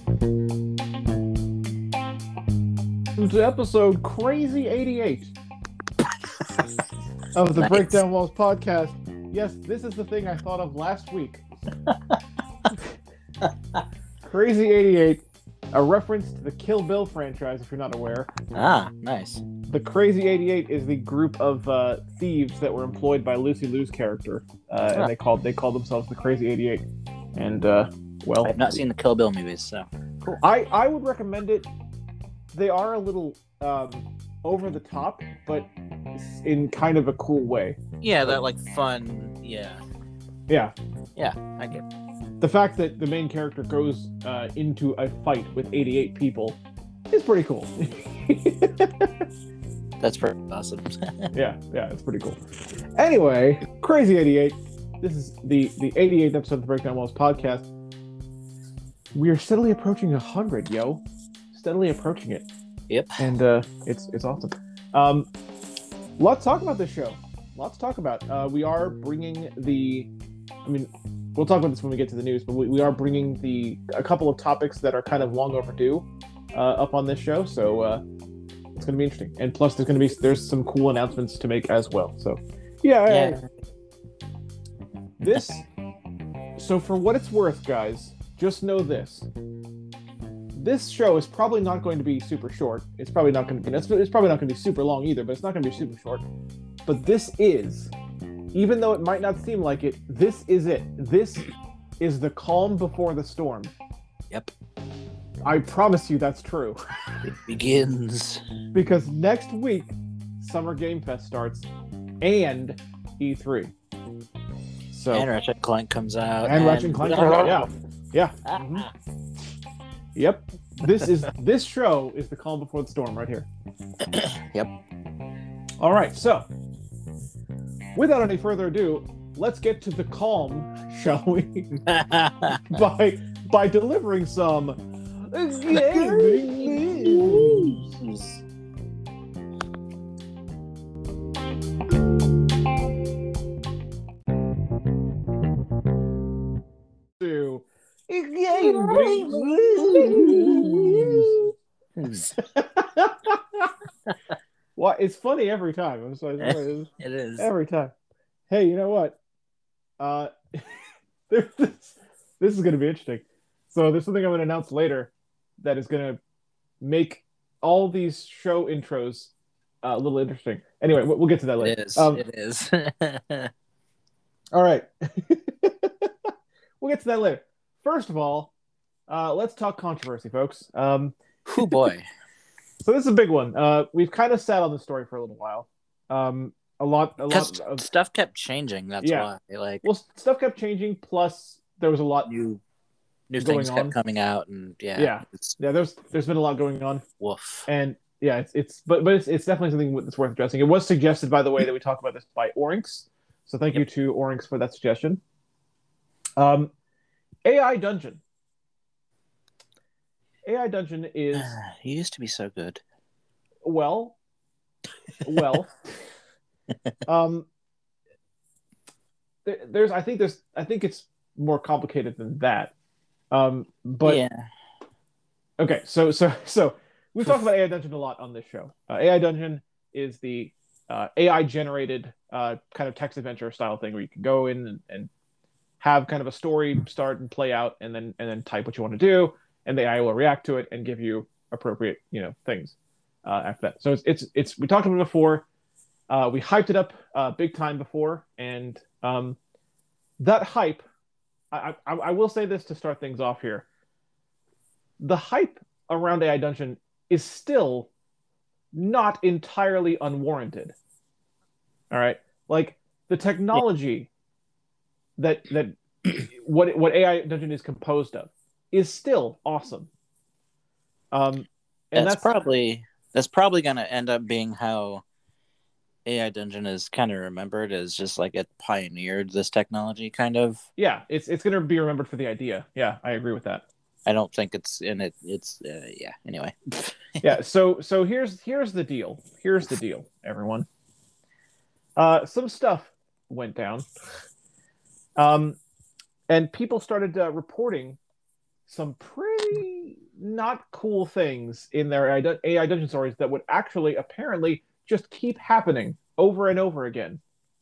To episode Crazy 88 of the Nice. Breakdown Walls podcast. Yes, this is the thing I thought of last week. Crazy 88, a reference to the Kill Bill franchise, if you're not aware. Ah, nice. The Crazy 88 is the group of thieves that were employed by Lucy Liu's character, and they called themselves the Crazy 88. And well, I've not seen the Kill Bill movies, so cool. I would recommend it. They are a little over the top, but in kind of a cool way. Yeah, that like fun. Yeah, Yeah. I get it. The fact that the main character goes into a fight with 88 people is pretty cool. That's pretty awesome. yeah, it's pretty cool. Anyway, Crazy 88. This is the 88th episode of the Breakdown Walls podcast. We are steadily approaching 100, yo. Steadily approaching it. Yep. And it's awesome. Lots to talk about this show. Lots to talk about. We are bringing we'll talk about this when we get to the news, but we are bringing a couple of topics that are kind of long overdue up on this show. So it's going to be interesting. And plus, there's some cool announcements to make as well. So yeah. So for what it's worth, guys, just know this. This show is probably not going to be super short. It's probably not going to be super long either, but it's not going to be super short. But this is, even though it might not seem like it, this is it. This is the calm before the storm. Yep. I promise you that's true. It begins. Because next week, Summer Game Fest starts, and E3. So And Ratchet & Clank comes out. And Ratchet & Clank comes out, yeah. Mm-hmm. Yep. This show is the calm before the storm right here. Yep. All right, so without any further ado, let's get to the calm, shall we? by delivering some gaming news. To gaming news. Well, it's funny every time. I'm sorry. It is. Every time. Hey, you know what? This is going to be interesting. So there's something I'm going to announce later that is going to make all these show intros a little interesting. Anyway, we'll get to that later. It is. All right. We'll get to that later. First of all, let's talk controversy, folks. Oh boy. So this is a big one. We've kind of sat on the story for a little while. A lot of stuff kept changing. That's why. Stuff kept changing. Plus, there was a lot new things kept coming out, and there's been a lot going on. Woof. And yeah, it's definitely something that's worth addressing. It was suggested, by the way, that we talk about this by Orinx. So thank you to Orinx for that suggestion. AI Dungeon. AI Dungeon is... He used to be so good. Well. I think it's more complicated than that. But yeah. Okay, so we've talked about AI Dungeon a lot on this show. AI Dungeon is the AI generated kind of text adventure style thing where you can go in and have kind of a story start and play out, and then type what you want to do, and the AI will react to it and give you appropriate things after that. So it's we talked about it before. We hyped it up big time before, and that hype. I will say this to start things off here. The hype around AI Dungeon is still not entirely unwarranted. All right, like the technology that what AI Dungeon is composed of is still awesome. And that's probably going to end up being how AI Dungeon is kind of remembered, as just like it pioneered this technology, kind of. Yeah, it's going to be remembered for the idea. Yeah, I agree with that. I don't think it's in it. It's Anyway. Yeah. So here's the deal. Here's the deal, everyone. Some stuff went down, and people started reporting some pretty not cool things in their AI dungeon stories that would actually apparently just keep happening over and over again.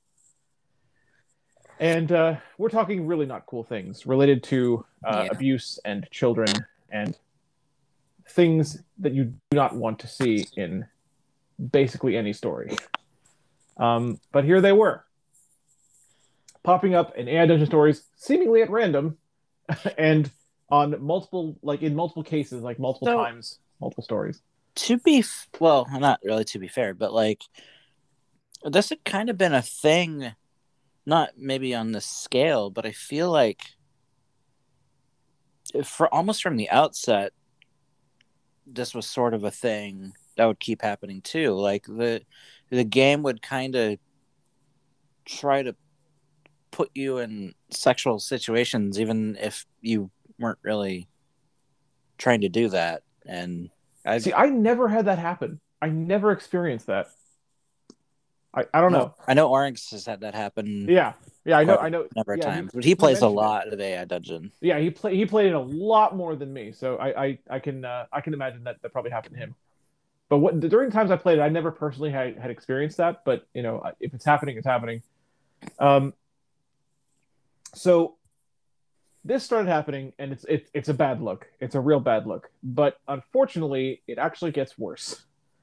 And we're talking really not cool things related to abuse and children and things that you do not want to see in basically any story. But here they were, popping up in AI dungeon stories seemingly at random and on multiple, like in multiple cases, like multiple times, multiple stories. Well, not really to be fair, but like this had kind of been a thing, not maybe on this scale, but I feel like almost from the outset, this was sort of a thing that would keep happening too. Like the game would kind of try to put you in sexual situations, even if you weren't really trying to do that. And I never had that happen. I never experienced that. I don't know. I know Oryx has had that happen. Yeah, I know. A number of times, but he plays a lot of AI Dungeon. Yeah, he played it a lot more than me, so I can imagine that probably happened to him. But during the times I played it, I never personally had experienced that. But you know, if it's happening, it's happening. So this started happening, and it's a bad look. It's a real bad look. But unfortunately, it actually gets worse.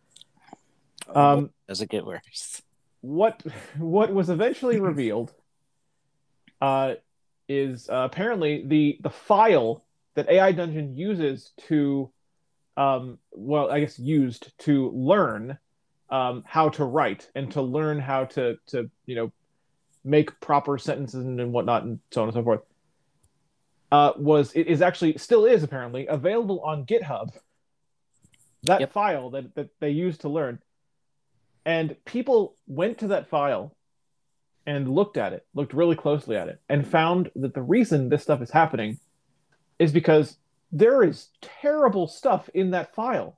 Does it get worse? What was eventually revealed is apparently the file that AI Dungeon uses to used to learn how to write and to learn how to make proper sentences and whatnot and so on and so forth. Still is apparently available on GitHub. That file that they used to learn. And people went to that file and looked really closely at it, and found that the reason this stuff is happening is because there is terrible stuff in that file.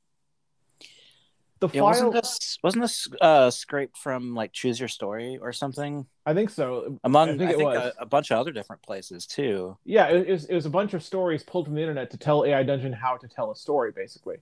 Wasn't this scraped from like Choose Your Story or something? I think so. I think a bunch of other different places too. Yeah, it was a bunch of stories pulled from the internet to tell AI Dungeon how to tell a story, basically.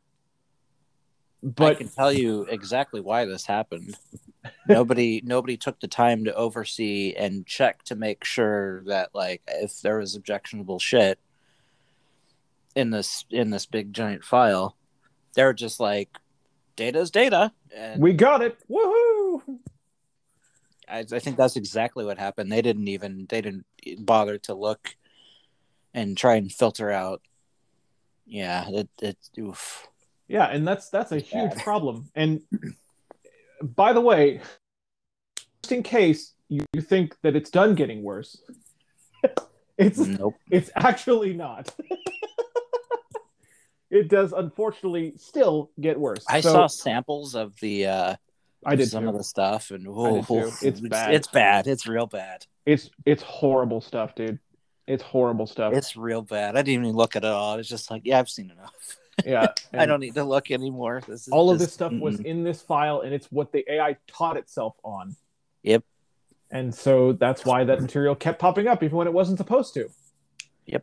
But I can tell you exactly why this happened. Nobody took the time to oversee and check to make sure that, like, if there was objectionable shit in this big giant file, they're just like, data's data, and we got it. Woohoo! I think that's exactly what happened. They didn't bother to look and try and filter out. Yeah, it's oof. Yeah, and that's a huge problem. And by the way, just in case you think that it's done getting worse, it's actually not. It does unfortunately still get worse. I saw samples of the I did some too. of the stuff, and it's bad. It's bad. It's real bad. It's horrible stuff, dude. It's horrible stuff. It's real bad. I didn't even look at it all. It's just like, yeah, I've seen enough. Yeah, I don't need to look anymore. Of this stuff was in this file, and it's what the AI taught itself on. Yep. And so that's why that material kept popping up, even when it wasn't supposed to. Yep.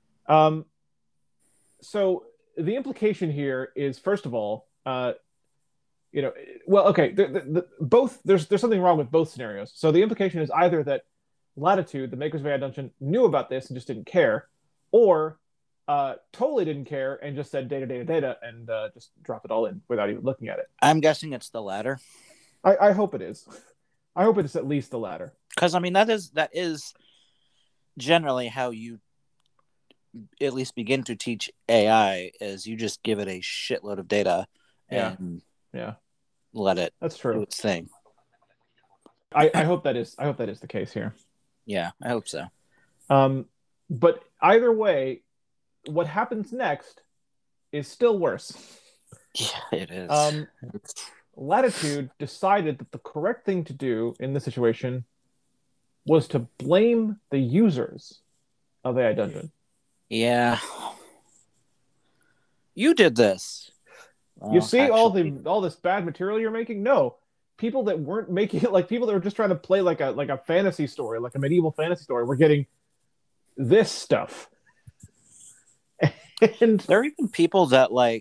So the implication here is, first of all, there's something wrong with both scenarios. So the implication is either that Latitude, the makers of AI Dungeon, knew about this and just didn't care, or totally didn't care and just said data, and just dropped it all in without even looking at it. I'm guessing it's the latter. I hope it is. I hope it is at least the latter. Because I mean, that is generally how you at least begin to teach AI, is you just give it a shitload of data and let it do its thing. I hope that is the case here. Yeah, I hope so. But either way, what happens next is still worse. Yeah, it is. Latitude decided that the correct thing to do in this situation was to blame the users of AI Dungeon. Yeah. You did this. You see all this bad material you're making? No. People that weren't making it, like people that were just trying to play like a fantasy story, like a medieval fantasy story, were getting this stuff. And There are even people that like.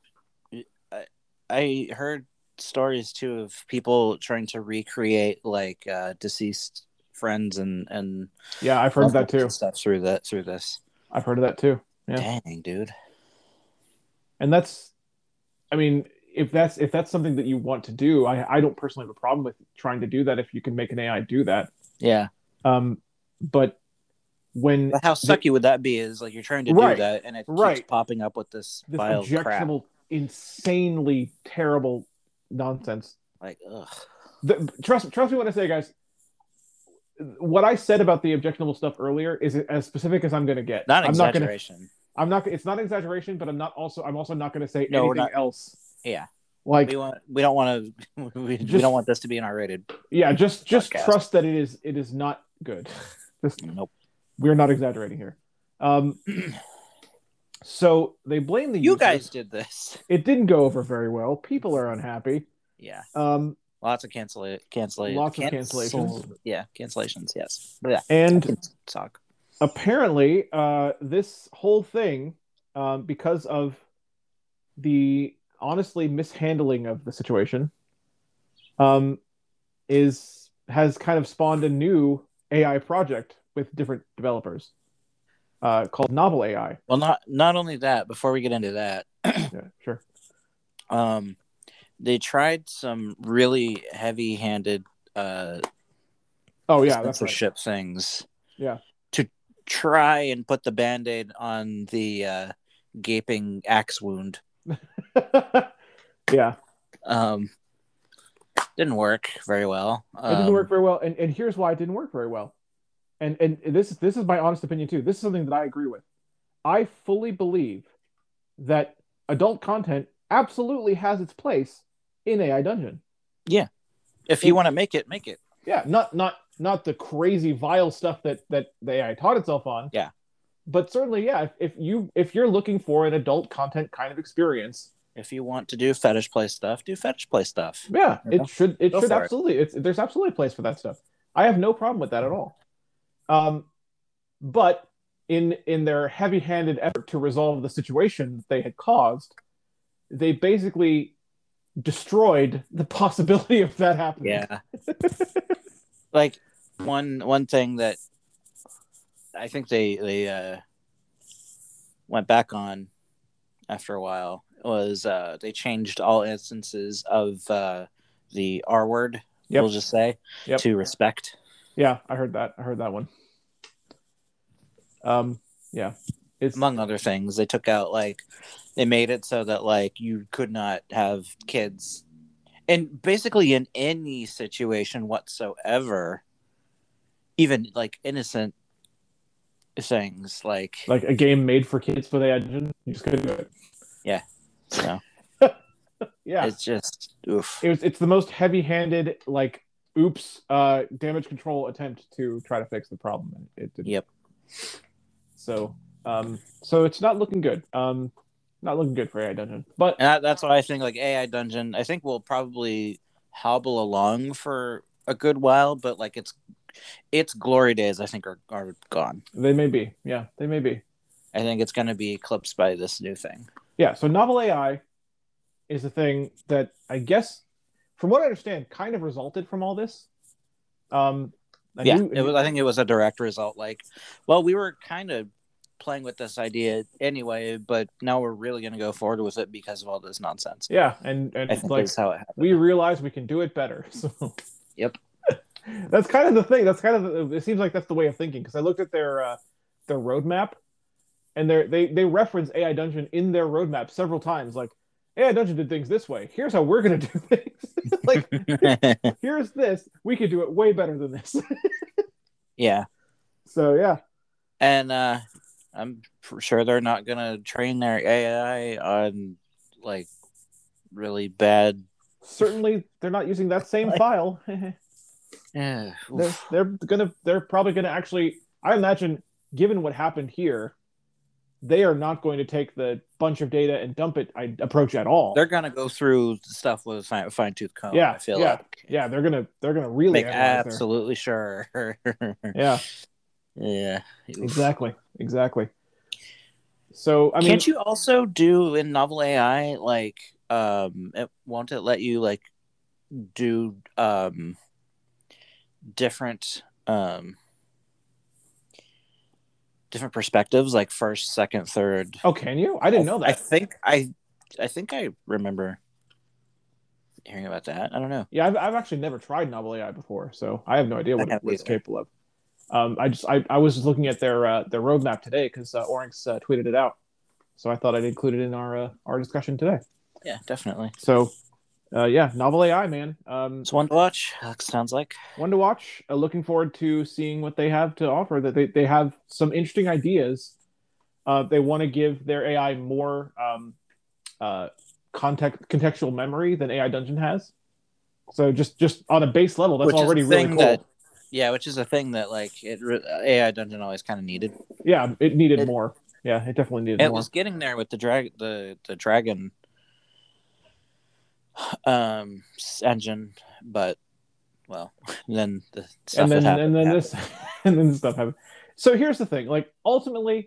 I heard stories too of people trying to recreate like deceased friends and yeah, I've heard of loved that ones too. and stuff through this. I've heard of that too. Yeah. Dang, dude. And that's, I mean, if that's something that you want to do, I don't personally have a problem with trying to do that if you can make an AI do that. Yeah. Um, but when But how they, sucky would that be? Is like you're trying to do right, that and it keeps right, popping up with this this vile crap. objectionable, insanely terrible nonsense. Like, ugh. Trust me when I say, guys, what I said about the objectionable stuff earlier is as specific as I'm going to get. Not I'm not going to. exaggeration. I'm not. It's not exaggeration, but I'm also not going to say No, we're anything not. else. Yeah. Like We don't want to we don't want this to be an R-rated. yeah, just podcast. trust that it is not good. Nope. We're not exaggerating here. So they blame the You users. guys did this. It didn't go over very well. People are unhappy. Yeah. Lots of cancellations. Yeah, cancellations. Yes. Yeah. And talk. Apparently, this whole thing, because of the honestly mishandling of the situation, has kind of spawned a new AI project with different developers, called Novel AI. Well, not only that. Before we get into that, Yeah, sure. They tried some really heavy-handed oh yeah, that's right. censorship things. Yeah. To try and put the Band-Aid on the gaping axe wound. Yeah. Didn't work very well. It didn't work very well, and here's why it didn't work very well. And this is my honest opinion too. This is something that I agree with. I fully believe that adult content absolutely has its place in AI Dungeon. Yeah. If you want to make it, make it. Yeah, not the crazy vile stuff that the AI taught itself on. Yeah. But certainly, yeah, if you're looking for an adult content kind of experience, if you want to do fetish play stuff, do fetish play stuff. Yeah, it should absolutely. There's absolutely a place for that stuff. I have no problem with that at all. But in their heavy-handed effort to resolve the situation that they had caused, they basically destroyed the possibility of that happening. Yeah. Like one thing that I think they went back on after a while was they changed all instances of the R word. Yep. We'll just say to respect. Yeah, I heard that one. Yeah, it's among other things. They took out they made it so that you could not have kids, and basically in any situation whatsoever, even innocent things like a game made for kids for the engine. You just couldn't do it. Yeah. So yeah, it's just oof. It's the most heavy-handed oops damage control attempt to try to fix the problem. It didn't. Yep. So it's not looking good. Not looking good for AI Dungeon. But that's why I think AI Dungeon, I think will probably hobble along for a good while, but its glory days I think are gone. They may be. Yeah, they may be. I think it's going to be eclipsed by this new thing. Yeah, so Novel AI is a thing that I guess, from what I understand, kind of resulted from all this. I think it was a direct result. We were kind of playing with this idea anyway, but now we're really going to go forward with it because of all this nonsense. Yeah, and I think that's how it happened. We realize we can do it better. So yep, that's kind of the thing. That's kind of it seems like that's the way of thinking, because I looked at their roadmap, and they reference AI Dungeon in their roadmap several times. AI Dungeon did things this way. Here's how we're going to do things. Here's this. We could do it way better than this. Yeah. So, yeah. And I'm sure they're not going to train their AI on, really bad... Certainly, they're not using that same file. Yeah. They're probably going to actually... I imagine, given what happened here, they are not going to take the bunch of data and dump it approach at all. They're going to go through stuff with a fine-tooth comb. Yeah, I feel like. Yeah, they're gonna really make absolutely sure. Yeah. Yeah. Exactly. So I mean, Can't you also do in Novel AI like won't it let you like do different different perspectives like first, second, third? oh, can you? I didn't know I that. think I remember hearing about that. I don't know. Yeah, I've actually never tried Novel AI before, so I have no idea I what haven't it's either. capable of. I was just looking at their roadmap today because Oryx tweeted it out, so I thought I'd include it in our discussion today. Yeah, definitely. So yeah, Novel AI, man. It's one to watch. Sounds like One to watch. Looking forward to seeing what they have to offer. That they have some interesting ideas. They want to give their AI more uh, contextual memory than AI Dungeon has. So just on a base level, that's which is a already really thing cool. that which is a thing that like AI Dungeon always kind of needed. Yeah, it needed It, more. Yeah, it definitely needed it more. was getting there with the dragon engine, but well, then the stuff that happened. And then this and then this stuff happened. So here's the thing. Like ultimately,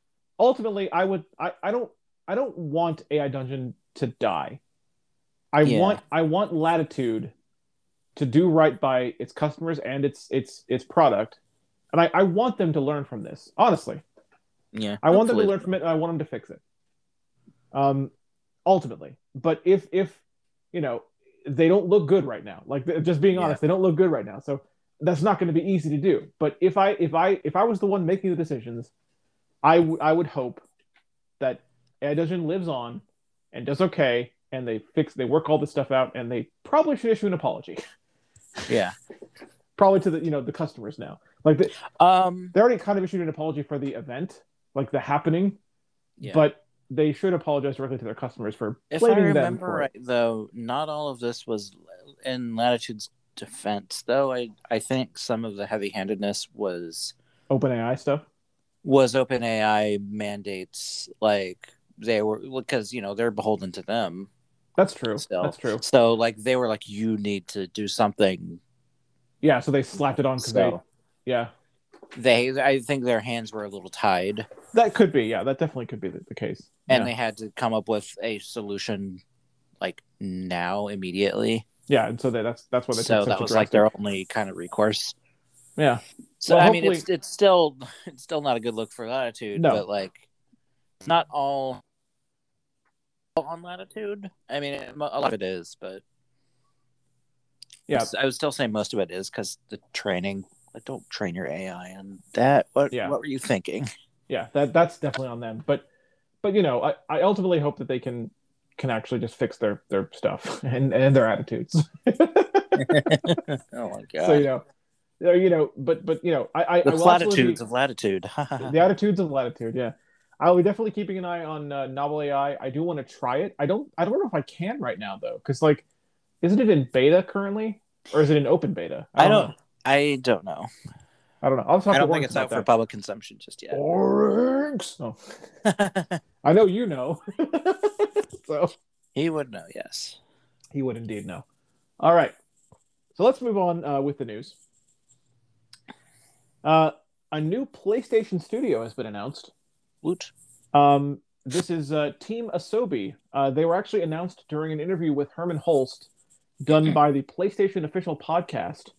I don't want AI Dungeon to die. I want Latitude to do right by its customers and its product. And I want them to learn from this. Honestly. Yeah. I want them to learn from it and I want them to fix it. Ultimately. But if you know, they don't look good right now. Like just being honest, they don't look good right now. So that's not going to be easy to do. But if I was the one making the decisions, I would hope that AI Dungeon lives on and does okay, and they work all this stuff out, and they probably should issue an apology. Yeah. Probably to the customers now. Like they already kind of issued an apology for the event, like the happening. Yeah. But they should apologize directly to their customers for blaming them for it. Though, not all of this was in Latitude's defense. Though I think some of the heavy-handedness was OpenAI stuff. Was OpenAI mandates, like they were, because they're beholden to them. That's true. Still. That's true. So like they were like, you need to do something. Yeah, so they slapped it on because I think their hands were a little tied. That could be, yeah. That definitely could be the case. And they had to come up with a solution like now, immediately. Yeah, and so that's what they so that was like their only kind of recourse. Yeah. So well, I mean, it's still not a good look for Latitude, but like it's not all on Latitude. I mean, a lot of it is, but yeah, I would still say most of it is because the training. Like, don't train your AI on that. What were you thinking? Yeah, that's definitely on them. But I ultimately hope that they can actually just fix their stuff and their attitudes. Oh my god! So but I the platitudes of Latitude. The attitudes of Latitude. Yeah, I'll be definitely keeping an eye on Novel AI. I do want to try it. I don't know if I can right now though, because like, isn't it in beta currently, or is it in open beta? I don't know. I don't know. I don't know. I'll talk I don't think it's out for public consumption just yet. Oryx. Oh. I know you know. So he would know. Yes, he would indeed know. All right. So let's move on with the news. A new PlayStation studio has been announced. Woot. This is Team Asobi. They were actually announced during an interview with Herman Holst, done by the PlayStation official podcast.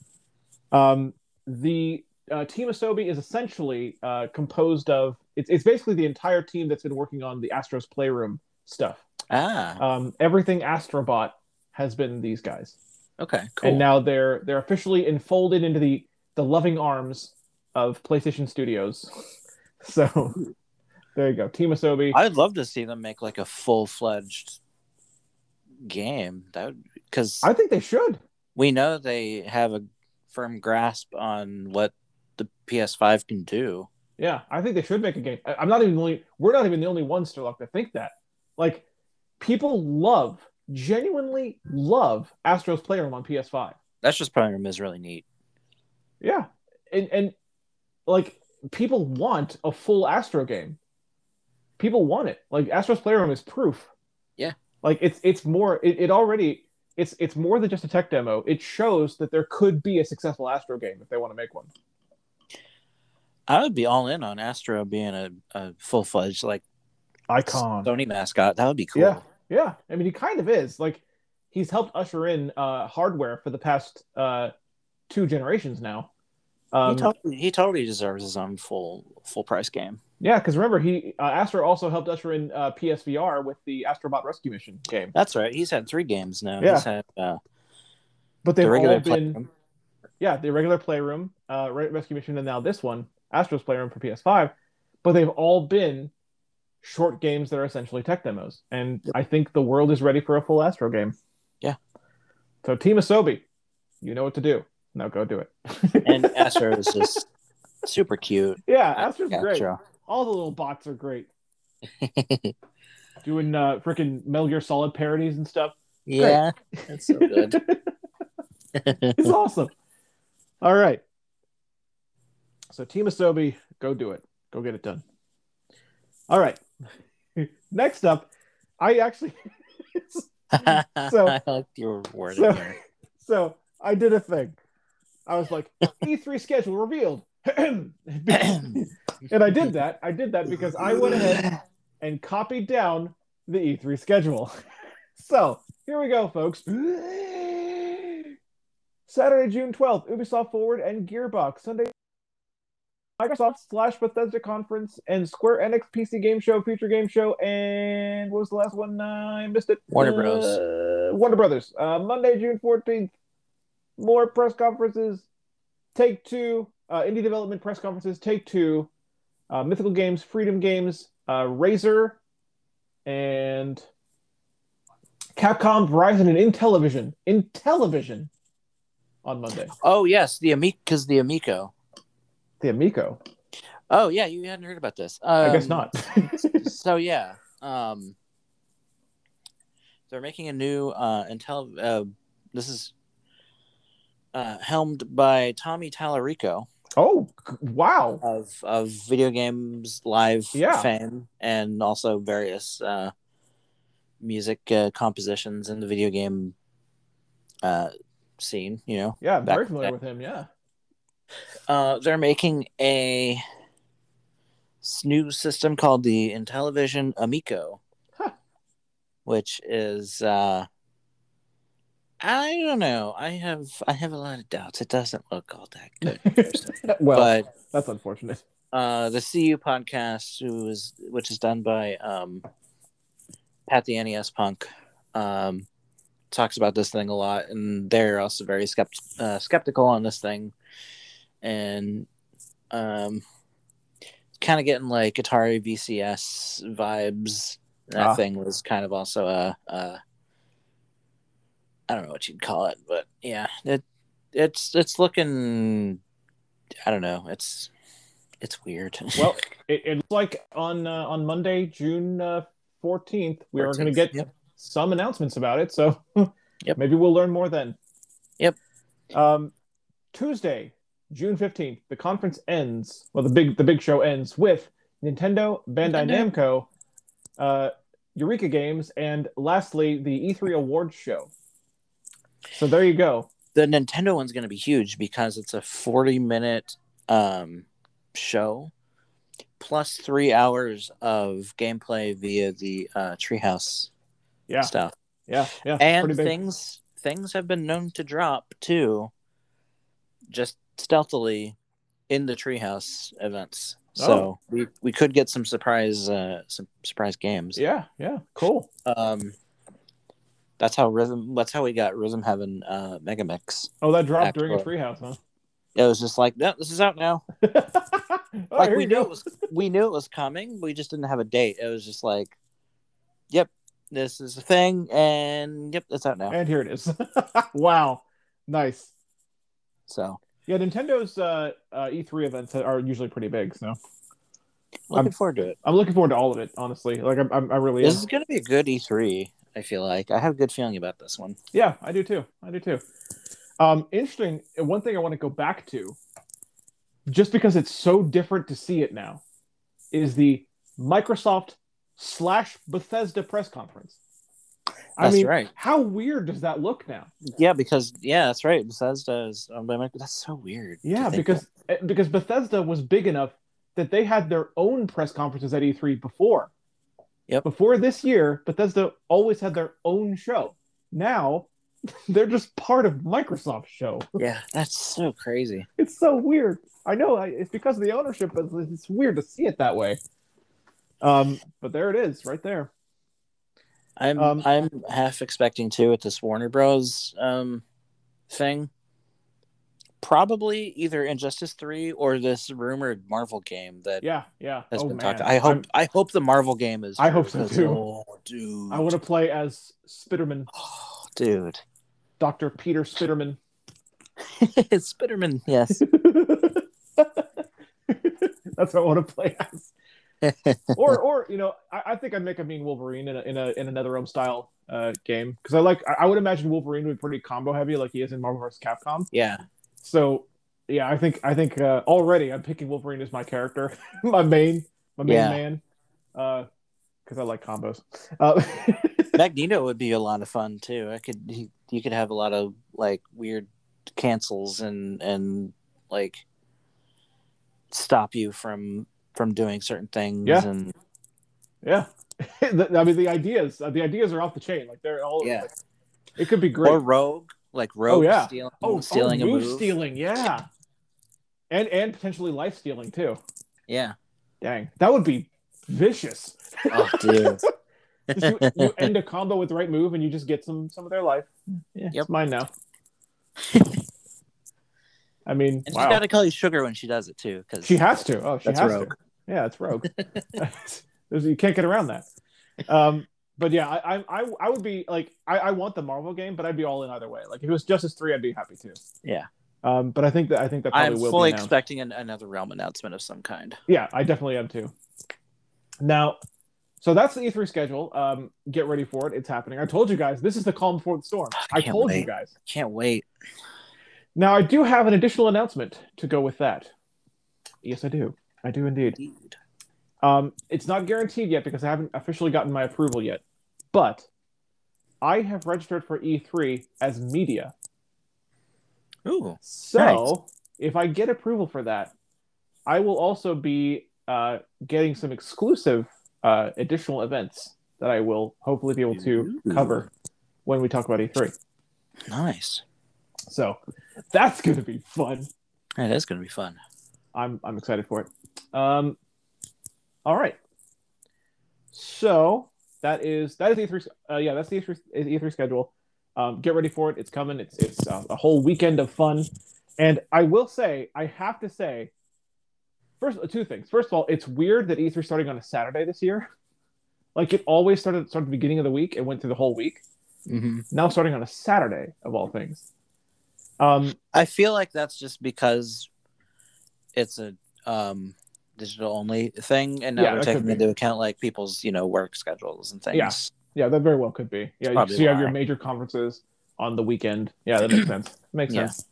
The Team Asobi is essentially composed of it's basically the entire team that's been working on the Astro's Playroom stuff. Everything Astrobot has been these guys. Okay, cool. And now they're officially enfolded into the loving arms of PlayStation Studios. So there you go, Team Asobi. I'd love to see them make like a full-fledged game. That would, because I think they should. We know they have a firm grasp on what the PS5 can do. Yeah, I think they should make a game. We're not even the only ones, Sherlock, that think that. Like, people genuinely love Astro's Playroom on PS5. That's just Playroom is really neat. Yeah, and like, people want a full Astro game. People want it. Like, Astro's Playroom is proof. Yeah, like it's more. It already. It's more than just a tech demo. It shows that there could be a successful Astro game if they want to make one. I would be all in on Astro being a full-fledged like icon. Sony mascot. That would be cool. Yeah, yeah. I mean, he kind of is. Like, he's helped usher in hardware for the past 2 generations now. He totally deserves his own full price game. Yeah, because remember, he Astro also helped usher in PSVR with the Astrobot Rescue Mission game. That's right. He's had 3 games now. Yeah. He's had but they've the regular all been Playroom. Yeah, the regular Playroom, Rescue Mission, and now this one, Astro's Playroom for PS5. But they've all been short games that are essentially tech demos, and I think the world is ready for a full Astro game. Yeah. So Team Asobi, you know what to do. Now go do it. And Astro is just super cute. Yeah, Astro's great. Astro. All the little bots are great. Doing freaking Metal Gear Solid parodies and stuff. Yeah, that's so good. It's awesome. All right. So Team Asobi, go do it. Go get it done. All right. Next up, I actually I like your wording here. So I did a thing. I was like, E3 schedule revealed. And I did that. I did that because I went ahead and copied down the E3 schedule. So here we go, folks. Saturday, June 12th, Ubisoft Forward and Gearbox. Sunday, Microsoft/Bethesda Conference and Square Enix PC Game Show, Future Game Show, and what was the last one? I missed it. Warner Bros. Warner Brothers. Monday, June 14th, more press conferences. Take-Two, indie development press conferences. Take-Two, Mythical Games, Freedom Games, Razer, and Capcom, Verizon, and Intellivision. Intellivision on Monday. Oh yes, the Amico. The Amico. Oh yeah, you hadn't heard about this. I guess not. So yeah, they're making a new this is helmed by Tommy Tallarico. Oh wow! Of video games live fame and also various music compositions in the video game scene. You know, yeah, I'm very familiar with him. Yeah. They're making a new system called the Intellivision Amico, which is I don't know. I have a lot of doubts. It doesn't look all that good. Well, but that's unfortunate. The CU podcast, which is done by Pat the NES Punk, talks about this thing a lot, and they're also very skeptical on this thing. And kind of getting like Atari VCS vibes. That thing was kind of also a I don't know what you'd call it, but yeah, it's looking. I don't know. It's weird. Well, it looks like on Monday, June 14th, we are going to get some announcements about it. So maybe we'll learn more then. Yep. Tuesday, June 15th, the conference ends. Well, the big show ends with Nintendo, Bandai Namco, Eureka Games, and lastly, the E3 Awards show. So there you go. The Nintendo one's going to be huge because it's a 40-minute show plus 3 hours of gameplay via the Treehouse stuff. Yeah. And things have been known to drop too, just stealthily in the Treehouse events. So we could get some surprise games. Yeah, cool. That's how we got Rhythm Heaven Mega Mix. Oh, that dropped during a Treehouse, huh? It was just like, no, this is out now. Like we knew it was coming. We just didn't have a date. It was just like, yep, this is a thing, and yep, it's out now. And here it is. Wow, nice. So yeah, Nintendo's E3 events are usually pretty big. So looking forward to it. I'm looking forward to all of it, honestly. Like I really. This is going to be a good E3. I feel like I have a good feeling about this one. Yeah, I do too. Interesting. One thing I want to go back to, just because it's so different to see it now, is the Microsoft/Bethesda press conference. That's right. How weird does that look now? Yeah, because that's right. Bethesda is owned by Microsoft. That's so weird. Yeah, because because Bethesda was big enough that they had their own press conferences at E3 before. Yep. Before this year, Bethesda always had their own show. Now, they're just part of Microsoft's show. Yeah, that's so crazy. It's so weird. I know it's because of the ownership, but it's weird to see it that way. But there it is, right there. I'm half expecting too with this Warner Bros. Thing. Probably either Injustice 3 or this rumored Marvel game that has been talked. I hope the Marvel game is. I hope so too. Oh, dude, I want to play as Spiderman. Oh, dude, Dr. Peter Spiderman. Spiderman, yes. That's what I want to play as. or I think I'd make a mean Wolverine in a NetherRealm style game, because I would imagine Wolverine would be pretty combo heavy like he is in Marvel vs. Capcom. Yeah. So yeah, I think already I'm picking Wolverine as my character, my main man, because I like combos. Magneto would be a lot of fun too. You could have a lot of like weird cancels and like stop you from doing certain things. Yeah. I mean, the ideas are off the chain. Like they're all. Yeah. Like, it could be great. Or Rogue stealing a move. Stealing, yeah. And potentially life stealing too. Yeah. Dang, that would be vicious. Oh, dude. you end a combo with the right move and you just get some of their life. Yeah, It's mine now. I mean, and she's got to call you sugar when she does it too, because she has to. Oh, she has Rogue. To. Yeah, it's Rogue. You can't get around that. But yeah, I would be like, I want the Marvel game, but I'd be all in either way. Like if it was Justice 3, I'd be happy too. Yeah. But I think that probably I'm will be fully expecting another Realm announcement of some kind. Yeah, I definitely am too. Now, so that's the E3 schedule. Get ready for it. It's happening. I told you guys, this is the calm before the storm. I told you guys. Can't wait. Now, I do have an additional announcement to go with that. Yes, I do. I do indeed. It's not guaranteed yet because I haven't officially gotten my approval yet. But I have registered for E3 as media. Ooh. So nice. If I get approval for that, I will also be getting some exclusive additional events that I will hopefully be able to cover when we talk about E3. Nice. So that's going to be fun. It is going to be fun. I'm excited for it. All right. So that is E3. That's the E3 schedule. Get ready for it. It's coming. It's a whole weekend of fun. And I have to say, first, two things. First of all, it's weird that E3 starting on a Saturday this year. Like it always started at the beginning of the week and went through the whole week. Mm-hmm. Now starting on a Saturday of all things. I feel like that's just because it's a digital only thing, and now we're taking into account like people's work schedules and things. Yeah, that very well could be. Yeah, so you have your major conferences on the weekend. Yeah, that makes sense. Makes sense.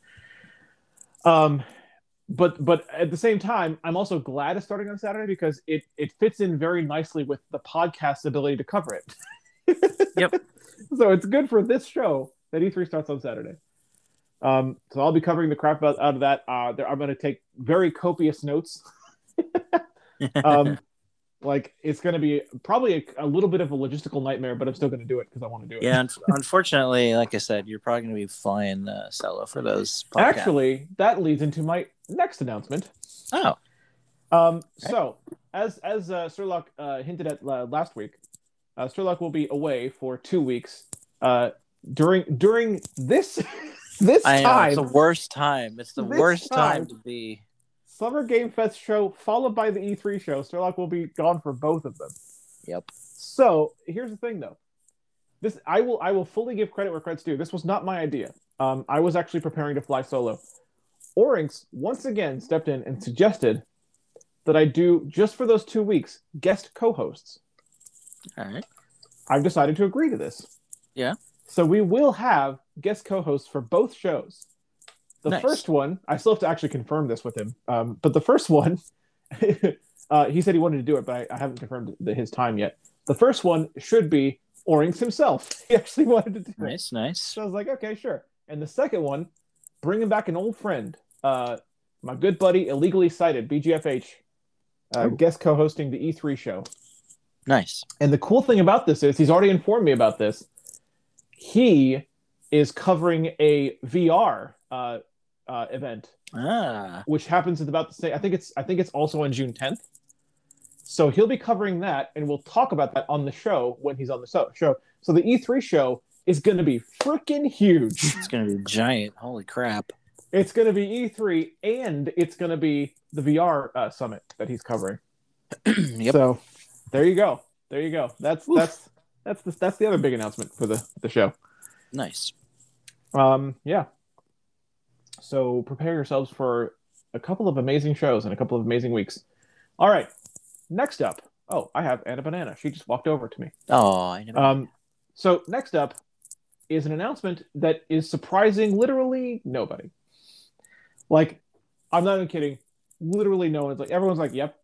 But at the same time, I'm also glad it's starting on Saturday because it fits in very nicely with the podcast's ability to cover it. Yep. So it's good for this show that E3 starts on Saturday. So I'll be covering the crap out of that. I'm going to take very copious notes. Like it's going to be probably a little bit of a logistical nightmare, but I'm still going to do it because I want to do it. Yeah, unfortunately, like I said, you're probably going to be flying solo for those podcasts. Actually, that leads into my next announcement. Oh. So as Sherlock hinted at last week, Sherlock will be away for 2 weeks. During this time, it's the worst time. It's the worst time to be. Summer Game Fest show followed by the E3 show. Sherlock will be gone for both of them. Yep. So here's the thing, though. I will fully give credit where credit's due. This was not my idea. I was actually preparing to fly solo. Oryx once again stepped in and suggested that I do, just for those 2 weeks, guest co-hosts. All right. I've decided to agree to this. Yeah. So we will have guest co-hosts for both shows. The first one, I still have to actually confirm this with him. But the first one, he said he wanted to do it, but I haven't confirmed his time yet. The first one should be Oryx himself. He actually wanted to do it. Nice. So I was like, okay, sure. And the second one, bringing back an old friend, my good buddy, Illegally Cited, BGFH, guest co-hosting the E3 show. Nice. And the cool thing about this is he's already informed me about this. He is covering a VR event, which happens at about the same. I think it's also on June 10th. So he'll be covering that, and we'll talk about that on the show when he's on the show. So the E3 show is going to be freaking huge. It's going to be giant. Holy crap! It's going to be E3, and it's going to be the VR summit that he's covering. Yep. So there you go. That's the other big announcement for the show. Nice. Yeah. So prepare yourselves for a couple of amazing shows and a couple of amazing weeks. All right. Next up. Oh, I have Anna Banana. She just walked over to me. Oh, I know. So next up is an announcement that is surprising literally nobody. Like, I'm not even kidding. Literally no one's like, everyone's like, yep.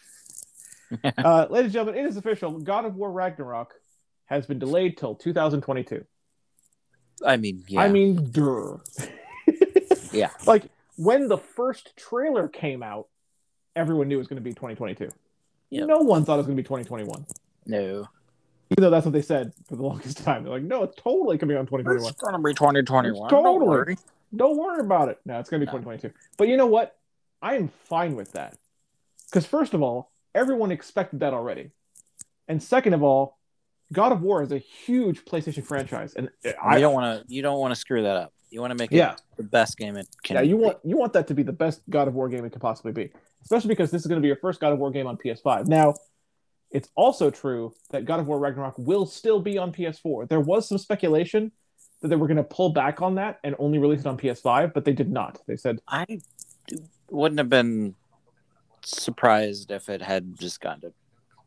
Ladies and gentlemen, it is official. God of War Ragnarok has been delayed till 2022. I mean, yeah. I mean, duh. Yeah. Like, when the first trailer came out, everyone knew it was going to be 2022. Yep. No one thought it was going to be 2021. No. Even though that's what they said for the longest time. They're like, no, it's totally coming out in 2021. It's going to be 2021. Totally. Don't worry about it. No, it's going to be 2022. But you know what? I am fine with that. Because first of all, everyone expected that already. And second of all, God of War is a huge PlayStation franchise, and you don't want to screw that up. You want to make it the best game it can. Yeah, you want that to be the best God of War game it can possibly be, especially because this is going to be your first God of War game on PS5. Now, it's also true that God of War Ragnarok will still be on PS4. There was some speculation that they were going to pull back on that and only release it on PS5, but they did not. They said I wouldn't have been surprised if it had just gone to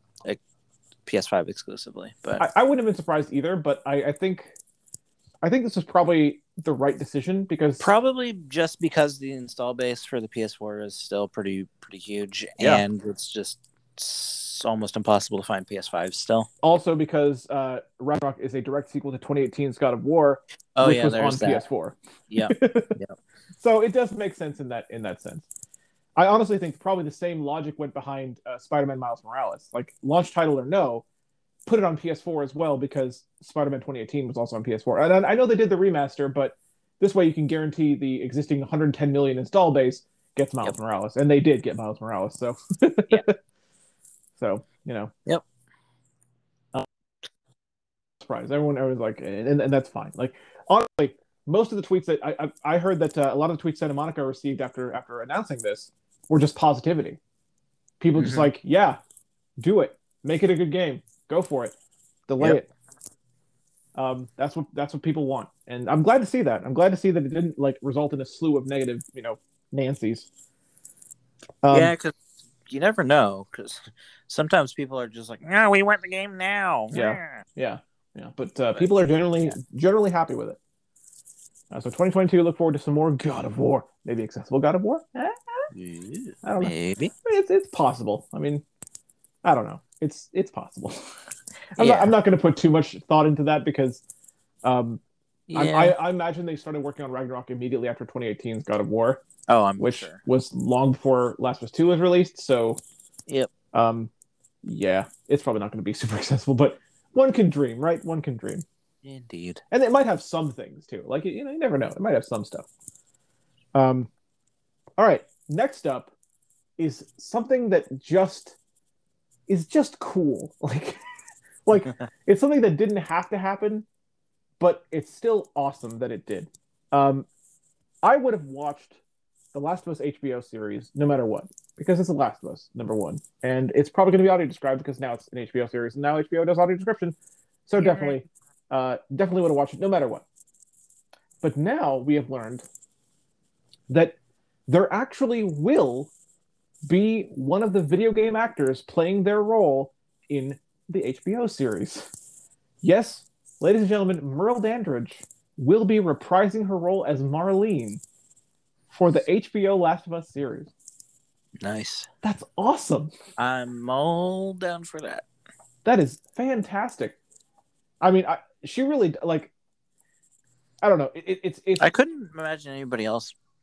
PS5 exclusively, but I wouldn't have been surprised either. But I think this is probably the right decision because just because the install base for the PS4 is still pretty huge, and it's almost impossible to find PS5 still. Also because Ragnarok is a direct sequel to 2018's God of War, which was on PS4. Yeah. So it does make sense in that sense. I honestly think probably the same logic went behind Spider-Man Miles Morales. Like, launch title or no, put it on PS4 as well because Spider-Man 2018 was also on PS4. And I know they did the remaster, but this way you can guarantee the existing 110 million install base gets Miles Morales. And they did get Miles Morales, so... So, you know. Yep. Surprise. Everyone's like, and that's fine. Like, honestly, most of the tweets that I heard that a lot of the tweets Santa Monica received after announcing this were just positivity. People just like, yeah, do it, make it a good game, go for it, delay it. That's what people want, and I'm glad to see that. I'm glad to see that it didn't like result in a slew of negative, Nancy's. Because you never know. Because sometimes people are just like, "No, we want the game now." Yeah. But people are generally happy with it. So 2022, look forward to some more God of War. Maybe accessible God of War? I don't know. Maybe. It's possible. I mean, I don't know. It's possible. I'm not going to put too much thought into that because I imagine they started working on Ragnarok immediately after 2018's God of War. Oh, which was long before Last of Us 2 was released. So, yep. It's probably not going to be super accessible, but one can dream, right? One can dream. Indeed. And it might have some things too. Like, you never know. It might have some stuff. All right. Next up is something that is just cool. Like it's something that didn't have to happen, but it's still awesome that it did. I would have watched the Last of Us HBO series no matter what, because it's The Last of Us, number one. And it's probably going to be audio described because now it's an HBO series, and now HBO does audio description. So definitely would have watched it no matter what. But now we have learned that there actually will be one of the video game actors playing their role in the HBO series. Yes, ladies and gentlemen, Merle Dandridge will be reprising her role as Marlene for the HBO Last of Us series. Nice. That's awesome. I'm all down for that. That is fantastic. I mean, she really, like, I don't know. It's. I couldn't imagine anybody else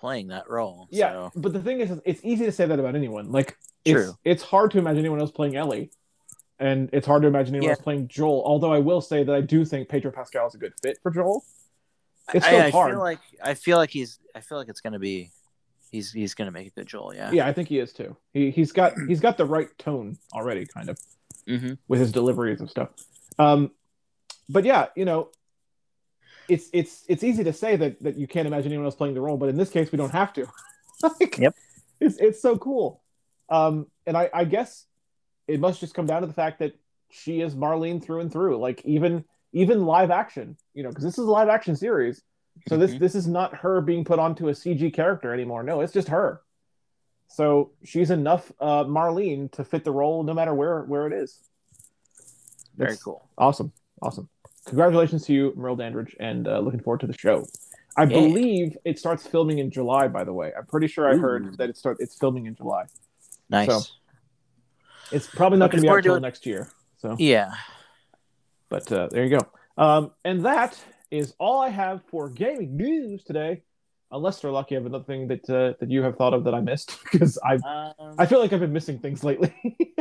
playing that role. Yeah, So. but the thing is, it's easy to say that about anyone. Like, True. it's hard to imagine anyone else playing Ellie, and it's hard to imagine anyone else playing Joel. Although I will say that I do think Pedro Pascal is a good fit for Joel. It's still hard. I feel like it's gonna be. He's gonna make a good Joel. Yeah. Yeah, I think he is too. He's got the right tone already, kind of, with his deliveries and stuff. But yeah, it's easy to say that you can't imagine anyone else playing the role, but in this case, we don't have to. Like, yep. It's so cool. And I guess it must just come down to the fact that she is Marlene through and through. Like, even live action, because this is a live action series. So this is not her being put onto a CG character anymore. No, it's just her. So she's enough Marlene to fit the role no matter where it is. Very cool. Awesome. Congratulations to you, Merle Dandridge, and looking forward to the show. I believe it starts filming in July, by the way. I'm pretty sure I heard that it's filming in July. Nice. So it's probably not going to be out until next year. So yeah. But there you go. And that is all I have for gaming news today. Unless they're lucky, I have another thing that you have thought of that I missed, because I feel like I've been missing things lately.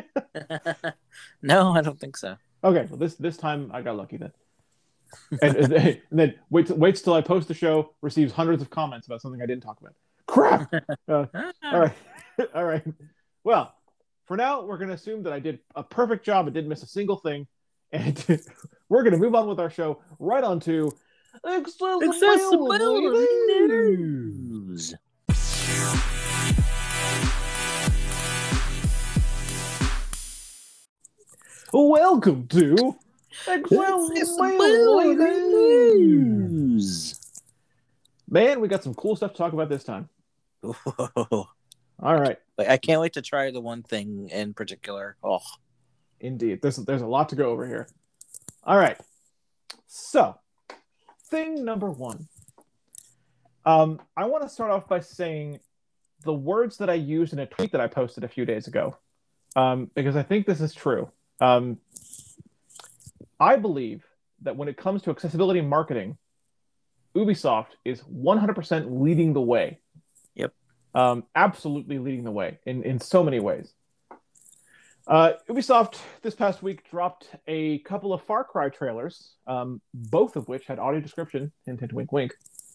No, I don't think so. Okay, well this time I got lucky then. and then waits till I post the show, receives hundreds of comments about something I didn't talk about. Crap. All right. Well, for now, we're going to assume that I did a perfect job and didn't miss a single thing, and we're going to move on with our show right on to Accessibility News. Welcome to Accessibility News. Man, we got some cool stuff to talk about this time. Whoa. All right. I can't wait to try the one thing in particular. Oh, indeed. There's a lot to go over here. All right. So, thing number one. I want to start off by saying the words that I used in a tweet that I posted a few days ago, because I think this is true. I believe that when it comes to accessibility marketing, Ubisoft is 100% leading the way. Yep. Absolutely leading the way in so many ways. Ubisoft this past week dropped a couple of Far Cry trailers, both of which had audio description, hint, hint, wink, wink.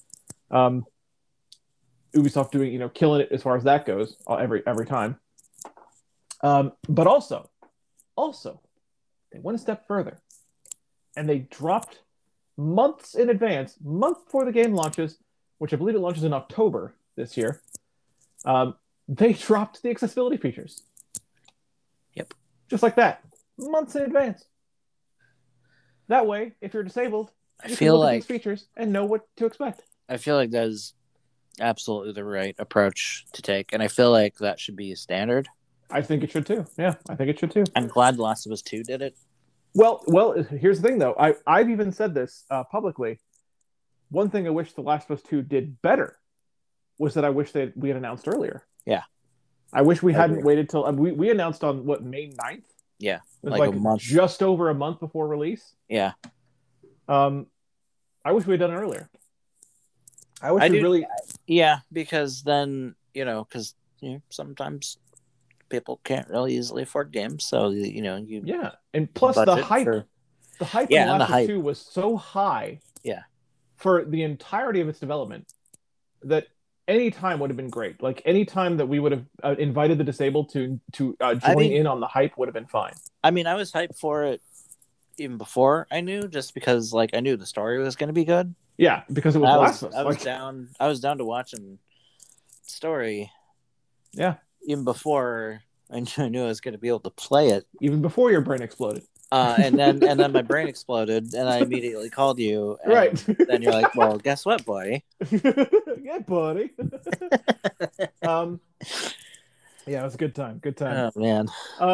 Ubisoft doing, killing it as far as that goes every time. But also, they went a step further, and they dropped months in advance, month before the game launches, which I believe it launches in October this year. They dropped the accessibility features. Yep. Just like that, months in advance. That way, if you're disabled, you can look at these features and know what to expect. I feel like that is absolutely the right approach to take, and I feel like that should be a standard. I think it should too. Yeah, I think it should too. I'm glad The Last of Us 2 did it. Well, here's the thing though. I've even said this publicly. One thing I wish The Last of Us 2 did better was that I wish we had announced earlier. Yeah. I wish we hadn't waited till we announced on May 9th? Yeah. It was like a month. Just over a month before release. Yeah. I wish we had done it earlier. Yeah, because then, sometimes people can't really easily afford games, so yeah, and plus the hype of Last of Us 2 was so high, for the entirety of its development, that any time would have been great. Like any time that we would have invited the disabled to join in on the hype would have been fine. I mean, I was hyped for it even before I knew, just because I knew the story was going to be good. Yeah, because it was Last of Us. I was down to watching story. Yeah, even before I knew I was going to be able to play it. Even before your brain exploded. And then my brain exploded, and I immediately called you. And right. Then you're like, "Well, guess what, buddy?" Yeah, buddy. Yeah, it was a good time. Good time. Oh man.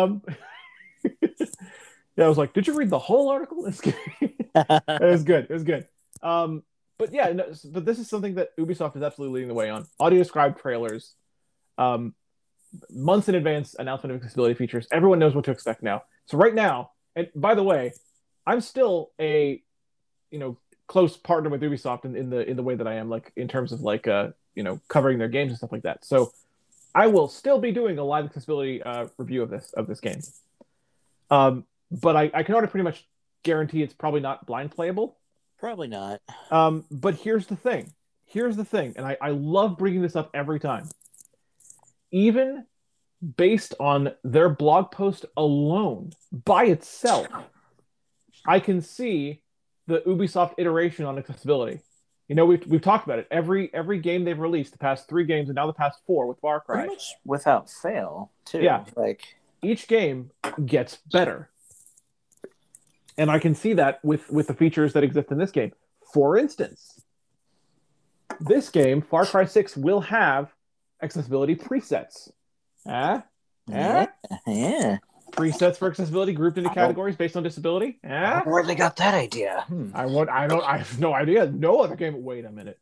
Yeah, I was like, "Did you read the whole article?" It was good. It was good. But yeah, but this is something that Ubisoft is absolutely leading the way on. Audio described trailers, months in advance announcement of accessibility features. Everyone knows what to expect now. So right now, and by the way, I'm still a close partner with Ubisoft in the way that I am, like in terms of like covering their games and stuff like that. So I will still be doing a live accessibility review of this game. But I can already pretty much guarantee it's probably not blind playable. Probably not. But here's the thing. And I love bringing this up every time. Even based on their blog post alone, by itself, I can see the Ubisoft iteration on accessibility. We've talked about it. Every game they've released, the past 3 games and now the past 4 with Far Cry. Pretty much without fail, too. Yeah. Like each game gets better. And I can see that with the features that exist in this game. For instance, this game, Far Cry 6, will have accessibility presets. Yeah. Presets for accessibility grouped into categories based on disability. Where they got that idea? I have no idea. No other game. Wait a minute.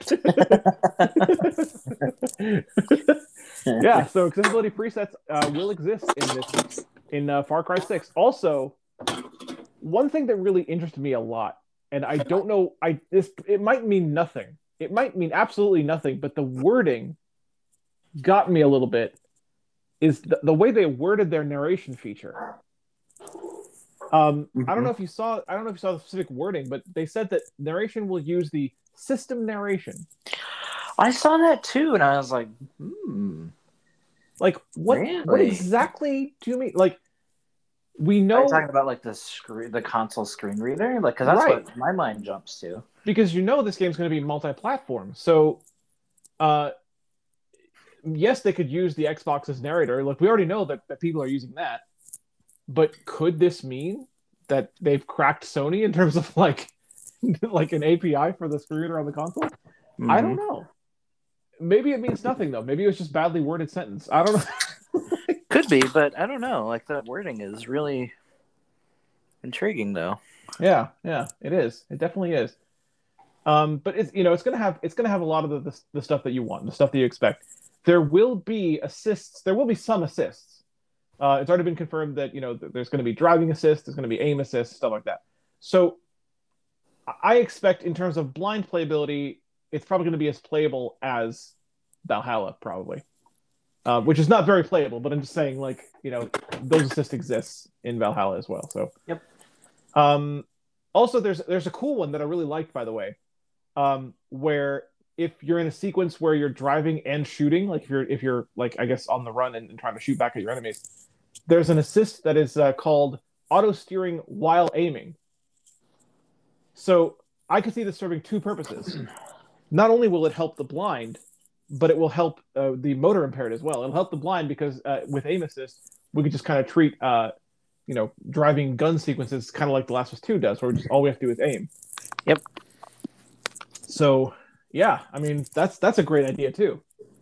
Yeah, so accessibility presets will exist in Far Cry 6. Also, one thing that really interested me a lot, and I don't know, it might mean nothing. It might mean absolutely nothing, but the wording got me a little bit. Is the way they worded their narration feature. I don't know if you saw the specific wording, but they said that narration will use the system narration. I saw that too, and I was like, Like, what exactly do you mean? Like, we know. Are you talking about like the console screen reader? Like, because that's what my mind jumps to. Because this game's going to be multi-platform, so yes, they could use the Xbox's narrator. Like, we already know that people are using that. But could this mean that they've cracked Sony in terms of like an API for the screen reader on the console? Mm-hmm. I don't know. Maybe it means nothing though. Maybe it was just badly worded sentence. I don't know. Could be, but I don't know. Like, that wording is really intriguing though. Yeah, it is. It definitely is. But it's gonna have a lot of the stuff that you want, the stuff that you expect. There will be assists. There will be some assists. It's already been confirmed that there's going to be driving assist, there's going to be aim assist, stuff like that. So I expect, in terms of blind playability, it's probably going to be as playable as Valhalla, probably, which is not very playable. But I'm just saying, like, those assists exist in Valhalla as well. So yep. Also, there's a cool one that I really liked, by the way, where if you're in a sequence where you're driving and shooting, like if you're like, I guess, on the run and trying to shoot back at your enemies, there's an assist that is called auto steering while aiming. So I could see this serving 2 purposes. Not only will it help the blind, but it will help the motor impaired as well. It'll help the blind because with aim assist, we could just kind of treat driving gun sequences kind of like The Last of Us 2 does, where all we have to do is aim. Yep. So yeah, I mean, that's a great idea too.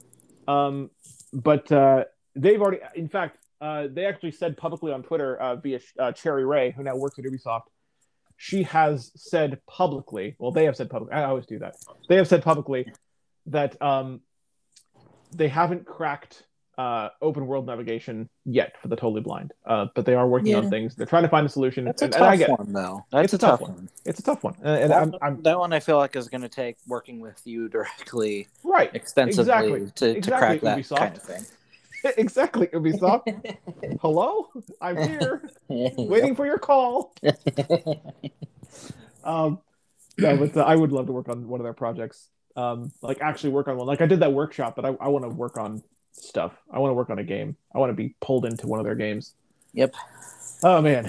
But they've already, in fact, they actually said publicly on Twitter via Cherry Ray, who now works at Ubisoft. She has said publicly, well, they have said publicly, I always do that. They have said publicly that they haven't cracked open world navigation yet for the totally blind, but they are working on things. They're trying to find a solution. That's a tough one, though. That's a tough one. It's a tough one, that one I feel like is going to take working with you directly, extensively to crack that Ubisoft kind of thing. Exactly, Ubisoft. Hello, I'm here, waiting for your call. No, but I would love to work on one of their projects. Like, actually work on one. Like, I did that workshop, but I want to work on stuff. I want to work on a game. I want to be pulled into one of their games. Yep. Oh man.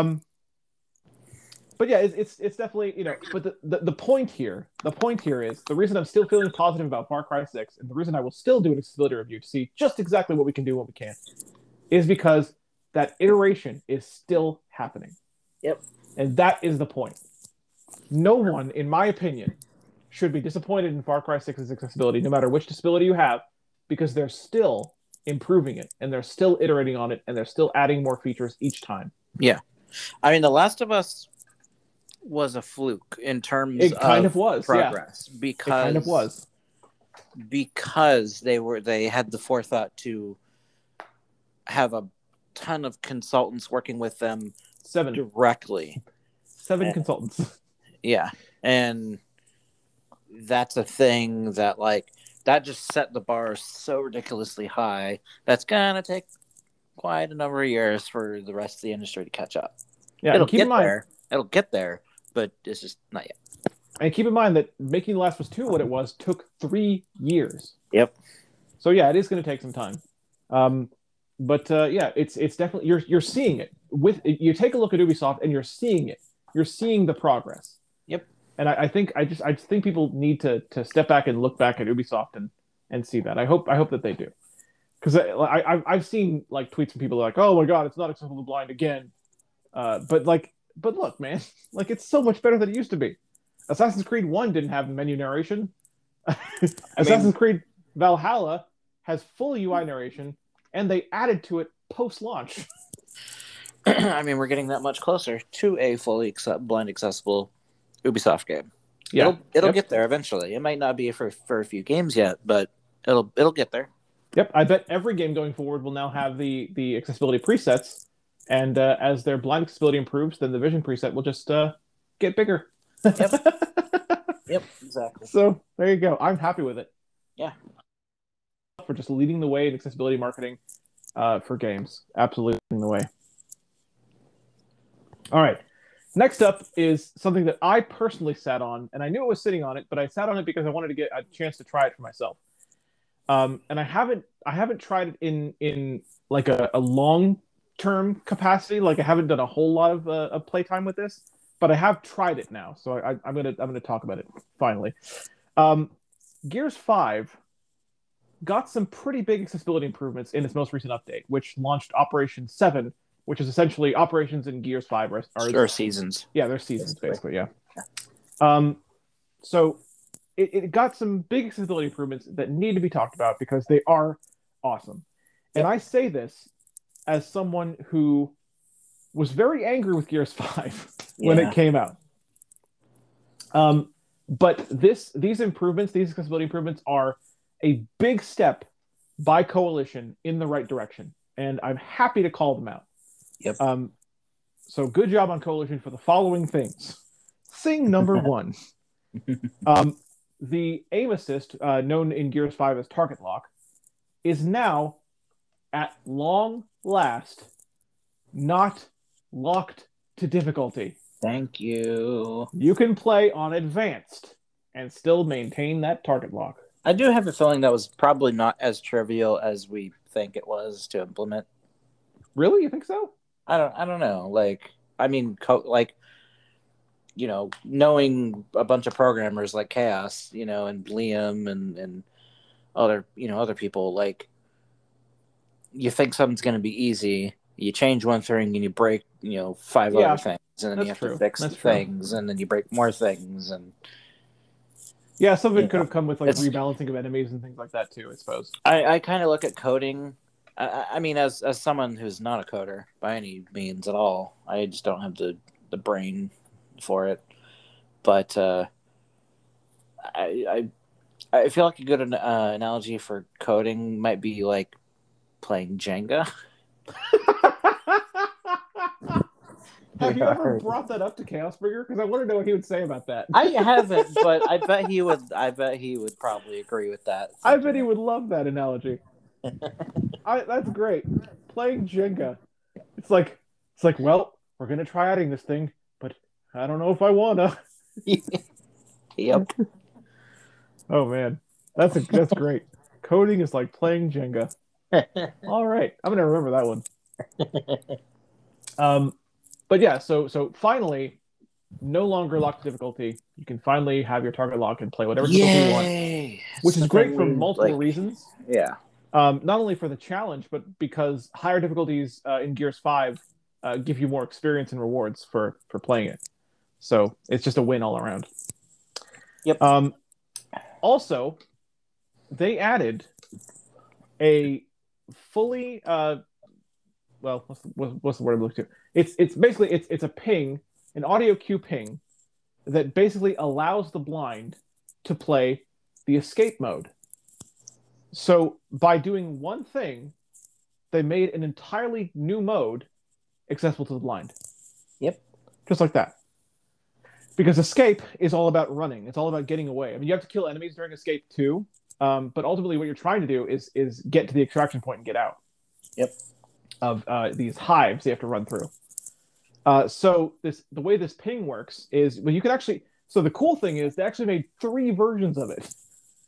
But yeah, it's definitely, but the point here is, the reason I'm still feeling positive about Far Cry 6, and the reason I will still do an accessibility review to see just exactly what we can do, what we can't, is because that iteration is still happening. Yep. And that is the point. No one, in my opinion, should be disappointed in Far Cry 6's accessibility, no matter which disability you have, because they're still improving it, and they're still iterating on it, and they're still adding more features each time. Yeah. I mean, The Last of Us was a fluke in terms it kind of was progress. Yeah. Because it kind of was, because they had the forethought to have a ton of consultants working with them 7 directly. 7 consultants. Yeah. And that's a thing that, like, that just set the bar so ridiculously high. That's gonna take quite a number of years for the rest of the industry to catch up. Yeah, It'll and keep in get mind, there. It'll get there, but it's just not yet. and keep in mind that making The Last of Us 2 what it was took 3 years. Yep. So yeah, it is going to take some time. But yeah, it's definitely you're seeing it. With you take a look at Ubisoft and you're seeing it. You're seeing the progress. Yep. And I think I just think people need to step back and look back at Ubisoft and see that. I hope that they do. Because I've seen like tweets from people like, oh my god, it's not accessible to blind again. But look, man, like it's so much better than it used to be. Assassin's Creed 1 didn't have menu narration. Assassin's Creed Valhalla has full UI narration, and they added to it post-launch. I mean, we're getting that much closer to a fully blind accessible Ubisoft game. Yeah, it'll get there eventually. It might not be for a few games yet, but it'll get there. Yep, I bet every game going forward will now have the accessibility presets, and as their blind accessibility improves, then the vision preset will just get bigger. Yep, exactly. So there you go. I'm happy with it. Yeah. For just leading the way in accessibility marketing for games. Absolutely leading the way. All right. Next up is something that I personally sat on, and I knew it was sitting on it, but I sat on it because I wanted to get a chance to try it for myself. And I haven't tried it in like a long-term capacity. Like I haven't done a whole lot of playtime with this, but I have tried it now. So I'm gonna talk about it finally. Gears 5 got some pretty big accessibility improvements in its most recent update, which launched Operation 7, which is essentially operations in Gears 5 are seasons. Yeah, they're seasons basically. Yeah. So it got some big accessibility improvements that need to be talked about because they are awesome. And I say this as someone who was very angry with Gears 5 when it came out. But these improvements, these accessibility improvements, are a big step by Coalition in the right direction, and I'm happy to call them out. Yep. So good job on Coalition for the following things. Thing number one. The aim assist, known in Gears 5 as target lock, is now, at long last, not locked to difficulty. Thank you. You can play on advanced and still maintain that target lock. I do have a feeling that was probably not as trivial as we think it was to implement. Really? You think so? I don't know. Like, I mean, you know, knowing a bunch of programmers like Chaos, you know, and Liam and other people, like, you think something's going to be easy. You change one thing and you break, 5 other things, and then you have to fix things, and then you break more things, and some of it could have come with like rebalancing of enemies and things like that too, I suppose. I kind of look at coding. I mean, as someone who's not a coder by any means at all, I just don't have the brain for it. But I feel like a good analogy for coding might be like playing Jenga. Have you ever brought that up to Chaosbringer? Because I want to know what he would say about that. I haven't, but I bet he would. I bet he would probably agree with that. I bet he would love that analogy. That's great. Playing Jenga. It's like, well, we're gonna try adding this thing, but I don't know if I wanna. Yep. Oh man, that's great. Coding is like playing Jenga. All right, I'm gonna remember that one. But yeah, so finally, no longer locked difficulty. You can finally have your target lock and play whatever difficulty you want, which is great for multiple reasons. Yeah. Not only for the challenge, but because higher difficulties in Gears 5 give you more experience and rewards for playing it. So it's just a win all around. Yep. Also, they added a fully what's the word I'm looking to? It's basically it's a ping, an audio cue ping that basically allows the blind to play the escape mode. So by doing one thing, they made an entirely new mode accessible to the blind. Yep. Just like that. Because escape is all about running. It's all about getting away. I mean, you have to kill enemies during escape too, But ultimately, what you're trying to do is get to the extraction point and get out. Yep. Of these hives you have to run through. So the way this ping works is you can actually. So the cool thing is they actually made 3 versions of it.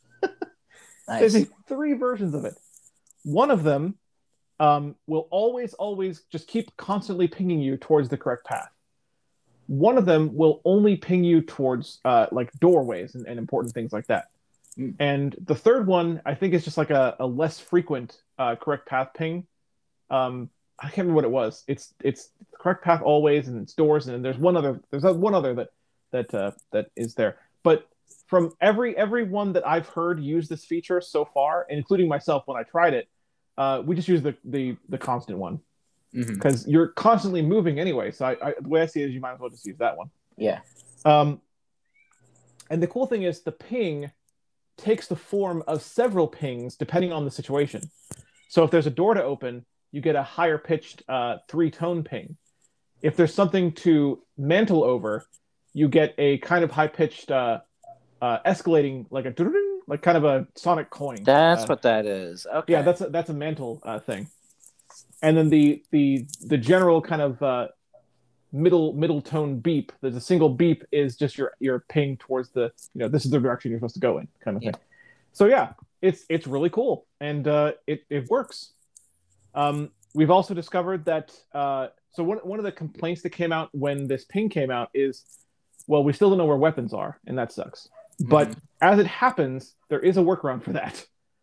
Nice. They made 3 versions of it. One of them will always just keep constantly pinging you towards the correct path. One of them will only ping you towards like doorways and important things like that. And the third one, I think, is just like a less frequent correct path ping. I can't remember what it was. It's the correct path always, and it's doors, and there's one other. There's one other that is there. But from every one that I've heard use this feature so far, including myself when I tried it, we just use the constant one because you're constantly moving anyway. So the way I see it is you might as well just use that one. Yeah. And the cool thing is the ping takes the form of several pings depending on the situation. So if there's a door to open, you get a higher pitched 3-tone ping. If there's something to mantle over, you get a kind of high pitched escalating, like kind of a sonic coin. That's what that is. Okay. Yeah, that's a mantle thing. And then the general kind of middle tone beep. There's a single beep is just your ping towards the this is the direction you're supposed to go in kind of thing. So yeah, it's really cool and it works. We've also discovered that so one of the complaints that came out when this ping came out is, well, we still don't know where weapons are, and that sucks. But as it happens, there is a workaround for that.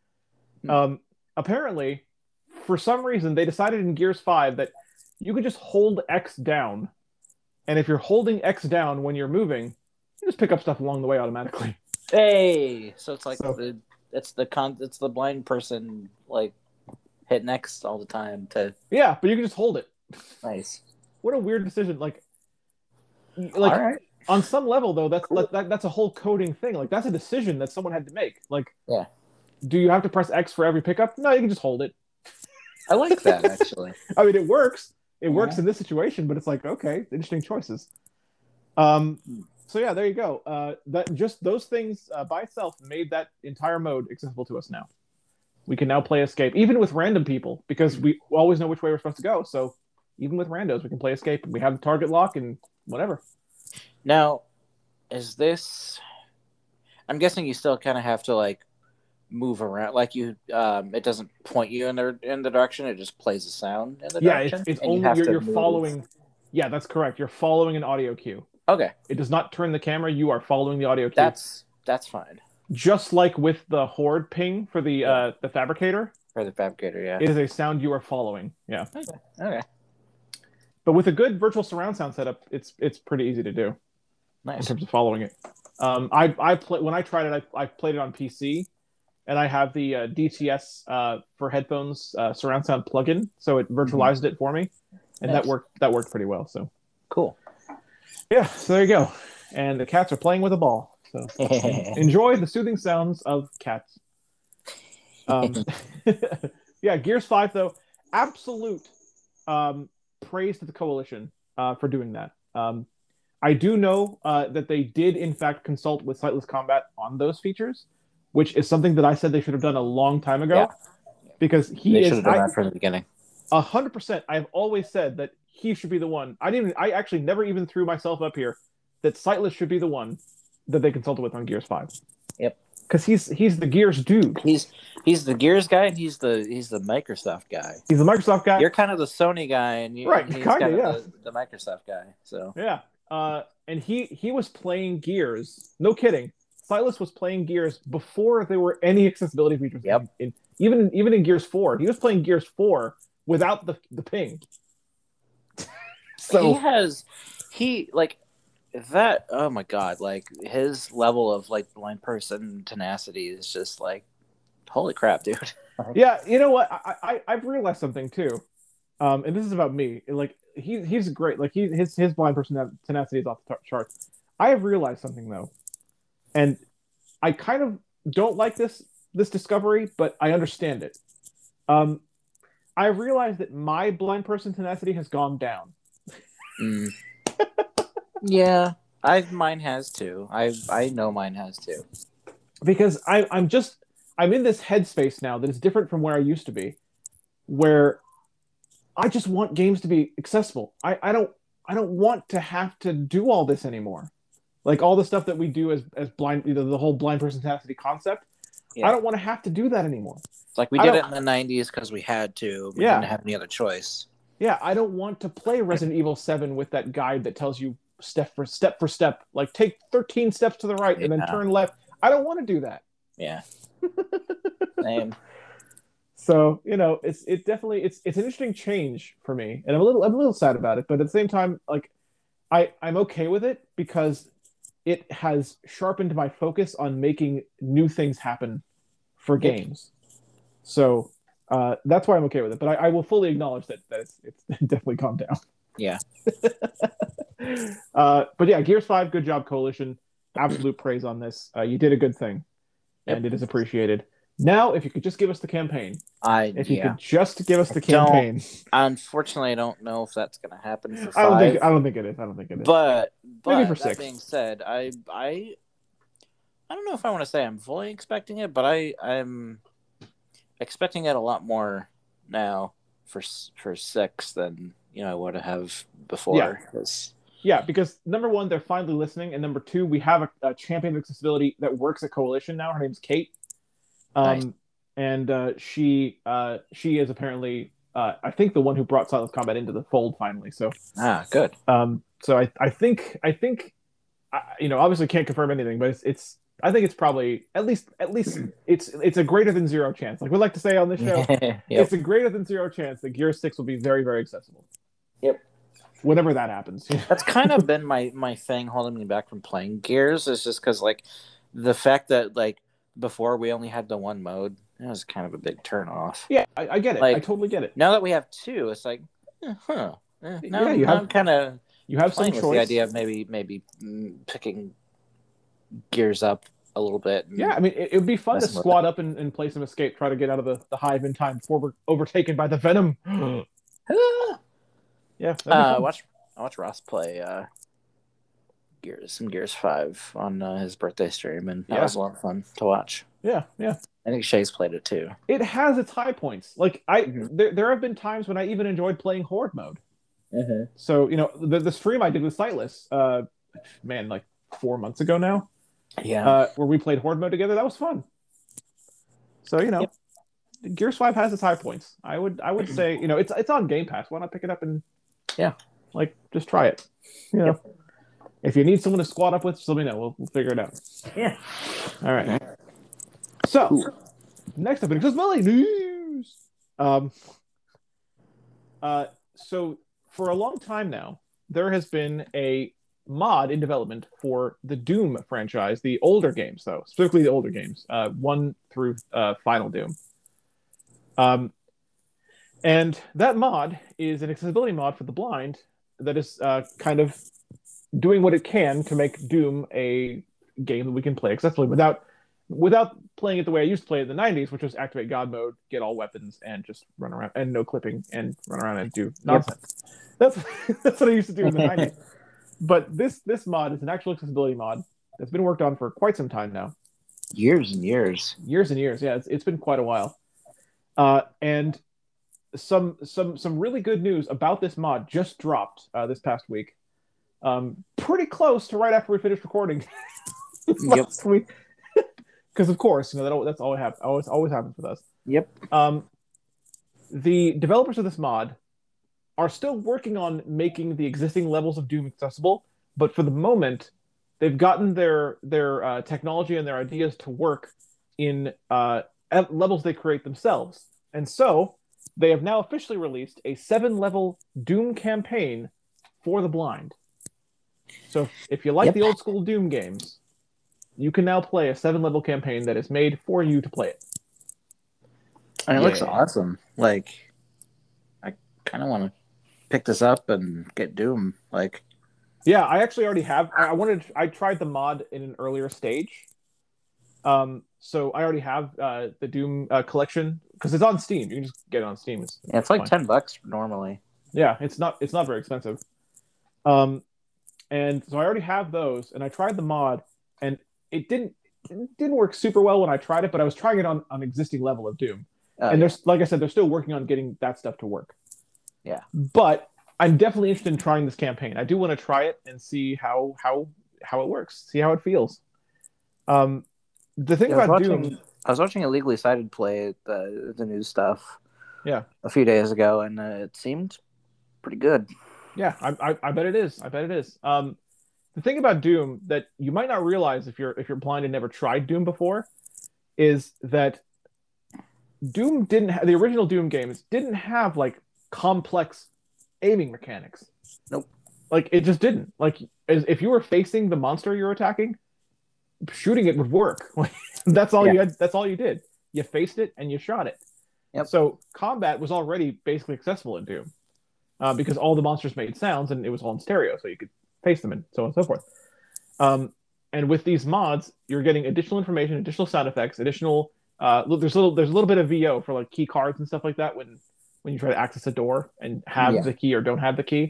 Apparently, for some reason, they decided in Gears 5 that you could just hold X down, and if you're holding X down when you're moving, you just pick up stuff along the way automatically. Hey, so it's like it's the blind person like hitting X all the time to. Yeah, but you can just hold it. Nice. What a weird decision! Like all right. On some level, though, that's a whole coding thing. Like that's a decision that someone had to make. Like, yeah, do you have to press X for every pickup? No, you can just hold it. I like that actually. I mean, it works. It works in this situation, but it's like, okay, interesting choices. So yeah, there you go. That just those things by itself made that entire mode accessible to us now. We can now play Escape, even with random people, because we always know which way we're supposed to go. So even with randos, we can play Escape, and we have the target lock and whatever. Now, is this? I'm guessing you still kind of have to like move around, like you. It doesn't point you in the direction; it just plays a sound in the direction. Yeah, it's only you're following. Yeah, that's correct. You're following an audio cue. Okay. It does not turn the camera. You are following the audio cue. That's fine. Just like with the Horde ping for the Fabricator. For the Fabricator, yeah. It is a sound you are following. Yeah. Okay. But with a good virtual surround sound setup, it's pretty easy to do. Nice. In terms of following it. When I tried it, I played it on PC, and I have the DTS for headphones surround sound plugin, so it virtualized it for me, and nice. that worked pretty well. So cool. Yeah, so there you go. And the cats are playing with a ball. So enjoy the soothing sounds of cats. Yeah, Gears 5 though, absolute praise to the Coalition for doing that. I do know that they did in fact consult with Sightless Combat on those features, which is something that I said they should have done a long time ago. Yeah. Because they should have done that from the beginning. 100%. I've always said that he should be the one. I actually never even threw myself up here that Sightless should be the one that they consulted with on Gears 5. Yep. Because he's the Gears dude. He's the Gears guy, and he's the Microsoft guy. He's the Microsoft guy. You're kind of the Sony guy, and he's kind of the Microsoft guy. So yeah. And he was playing Gears. No kidding. Sightless was playing Gears before there were any accessibility features. Yep. Even in Gears 4, he was playing Gears 4 without the ping. So that. Oh my god! Like his level of like blind person tenacity is just like, holy crap, dude. Yeah, you know what? I've realized something too, and this is about me. Like he's great. Like his blind person tenacity is off the charts. I have realized something though, and I kind of don't like this discovery, but I understand it. I realized that my blind person tenacity has gone down. Yeah, mine has too. I know mine has too. Because I'm just I'm in this headspace now that is different from where I used to be, where I just want games to be accessible. I don't want to have to do all this anymore. Like all the stuff that we do as blind, the whole blind person tenacity concept. Yeah. I don't want to have to do that anymore. It's like we did it in the 90s because we had to. We didn't have any other choice. Yeah, I don't want to play Resident Evil 7 with that guide that tells you step for step, like take 13 steps to the right and then turn left. I don't want to do that. Yeah. Same. So, it's definitely it's an interesting change for me, and I'm a little sad about it, but at the same time, like I'm okay with it because it has sharpened my focus on making new things happen for games. So that's why I'm okay with it. But I will fully acknowledge that it's definitely calmed down. Yeah. But yeah, Gears 5, good job, Coalition. Absolute praise on this. You did a good thing, and it is appreciated. Now, if you could just give us the campaign. If you could just give us the campaign. Unfortunately, I don't know if that's going to happen for 5. I don't think it is. But maybe for 6. That being said, I don't know if I want to say I'm fully expecting it, but I'm expecting it a lot more now for 6 than I would have before. Yeah, because number 1, they're finally listening, and number 2, we have a champion of accessibility that works at Coalition now. Her name's Kate. Nice. And she is apparently I think the one who brought Silence Combat into the fold finally. So good. So I think obviously can't confirm anything, but I think it's probably at least it's a greater than 0 chance. Like we like to say on this show, It's a greater than 0 chance that Gears 6 will be very, very accessible. Yep. Whenever that happens. That's kind of been my thing holding me back from playing Gears, is just because like the fact that like before we only had the one mode, it was kind of a big turn off. Yeah, I get it. Like, I totally get it. Now that we have 2, it's like, now I'm kind of some choice. The idea of maybe picking Gears up a little bit. Yeah, I mean, it would be fun to squad up and play some Escape, try to get out of the hive in time before we're overtaken by the Venom. Yeah. I watched Ross play Gears 5 on his birthday stream, and that was a lot of fun to watch. Yeah. I think Shay's played it too. It has its high points. Like there have been times when I even enjoyed playing Horde mode. Mm-hmm. So the stream I did with Sightless, like 4 months ago now. Yeah. Where we played Horde mode together, that was fun. So Gears 5 has its high points. I would say it's on Game Pass. Why not pick it up and just try it. If you need someone to squad up with, just let me know. We'll figure it out. Yeah. All right. So, next up in Accessibility News. So, for a long time now, there has been a mod in development for the Doom franchise, the older games, though, specifically the older games, 1 through Final Doom. And that mod is an accessibility mod for the blind that is kind of doing what it can to make Doom a game that we can play accessibly without playing it the way I used to play it in the 90s, which was activate God mode, get all weapons, and just run around, and no clipping, and run around and do nonsense. Yep. That's what I used to do in the 90s. But this mod is an actual accessibility mod that's been worked on for quite some time now. Years and years. Years and years, yeah. It's been quite a while. And some really good news about this mod just dropped this past week. Pretty close to right after we finished recording last week, because of course that's always happens with us. Yep. The developers of this mod are still working on making the existing levels of Doom accessible, but for the moment, they've gotten their technology and their ideas to work in levels they create themselves, and so they have now officially released a 7-level Doom campaign for the blind. So if you like the old school Doom games, you can now play a 7-level campaign that is made for you to play it. And it looks awesome. Like, I kind of want to pick this up and get Doom. Like, yeah, I actually already have. I tried the mod in an earlier stage. So I already have the Doom collection because it's on Steam. You can just get it on Steam. It's like $10 normally. Yeah, it's not very expensive. And so I already have those, and I tried the mod, and it didn't didn't work super well when I tried it, but I was trying it on existing level of Doom. And yeah. there's, like I said, they're still working on getting that stuff to work. Yeah. But I'm definitely interested in trying this campaign. I do want to try it and see how it works, see how it feels. The thing about Doom, I was watching Illegally Cited play the new stuff. Yeah. A few days ago, and it seemed pretty good. Yeah, I bet it is. I bet it is. The thing about Doom that you might not realize if you're blind and never tried Doom before is that Doom didn't have the original Doom games didn't have like complex aiming mechanics. Nope. Like it just didn't. Like if you were facing the monster you're attacking, shooting it would work. Like that's all you had. That's all you did. You faced it and you shot it. Yep. So combat was already basically accessible in Doom because all the monsters made sounds and it was all in stereo, so you could face them and so on and so forth. And with these mods, you're getting additional information, additional sound effects, additional. There's a little bit of VO for like key cards and stuff like that when you try to access a door and have the key or don't have the key.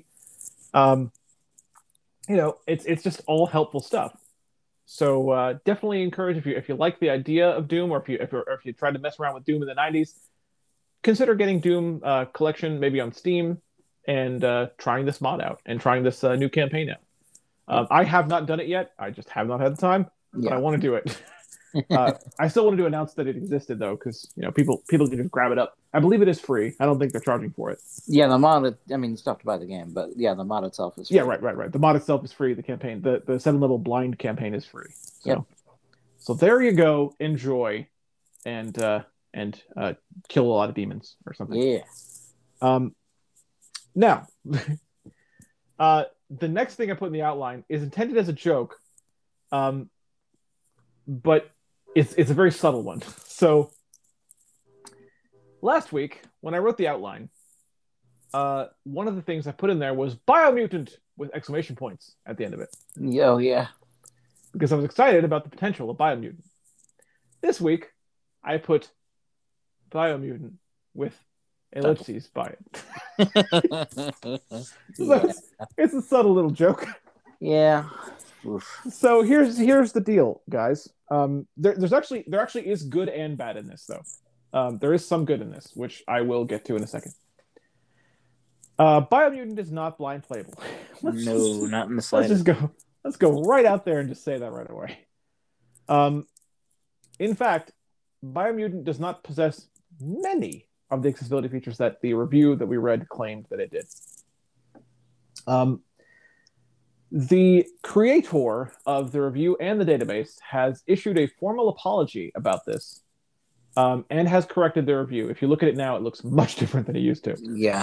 It's just all helpful stuff. So definitely encourage if you like the idea of Doom, or if you tried to mess around with Doom in the '90s, consider getting Doom collection maybe on Steam and trying this mod out and trying this new campaign out. I have not done it yet. I just have not had the time, but I want to do it. I still wanted to announce that it existed though, because people can just grab it up. I believe it is free. I don't think they're charging for it. Yeah, the mod. I mean, you still have to buy the game, but yeah, the mod itself is free. Yeah, right. The mod itself is free. The campaign, the 7-level blind campaign, is free. So there you go. Enjoy, and kill a lot of demons or something. Yeah. Now, the next thing I put in the outline is intended as a joke, but it's a very subtle one. So last week when I wrote the outline, one of the things I put in there was Biomutant with exclamation points at the end of it. Oh yeah. Because I was excited about the potential of Biomutant. This week I put Biomutant with ellipses by it. It's a subtle little joke. Yeah. Oof. So here's the deal, guys. There actually is good and bad in this, though. There is some good in this, which I will get to in a second. Biomutant is not blind playable. Not in the slightest. Let's go right out there and just say that right away. In fact, Biomutant does not possess many of the accessibility features that the review that we read claimed that it did. The creator of the review and the database has issued a formal apology about this, and has corrected the review. If you look at it now, it looks much different than it used to. Yeah.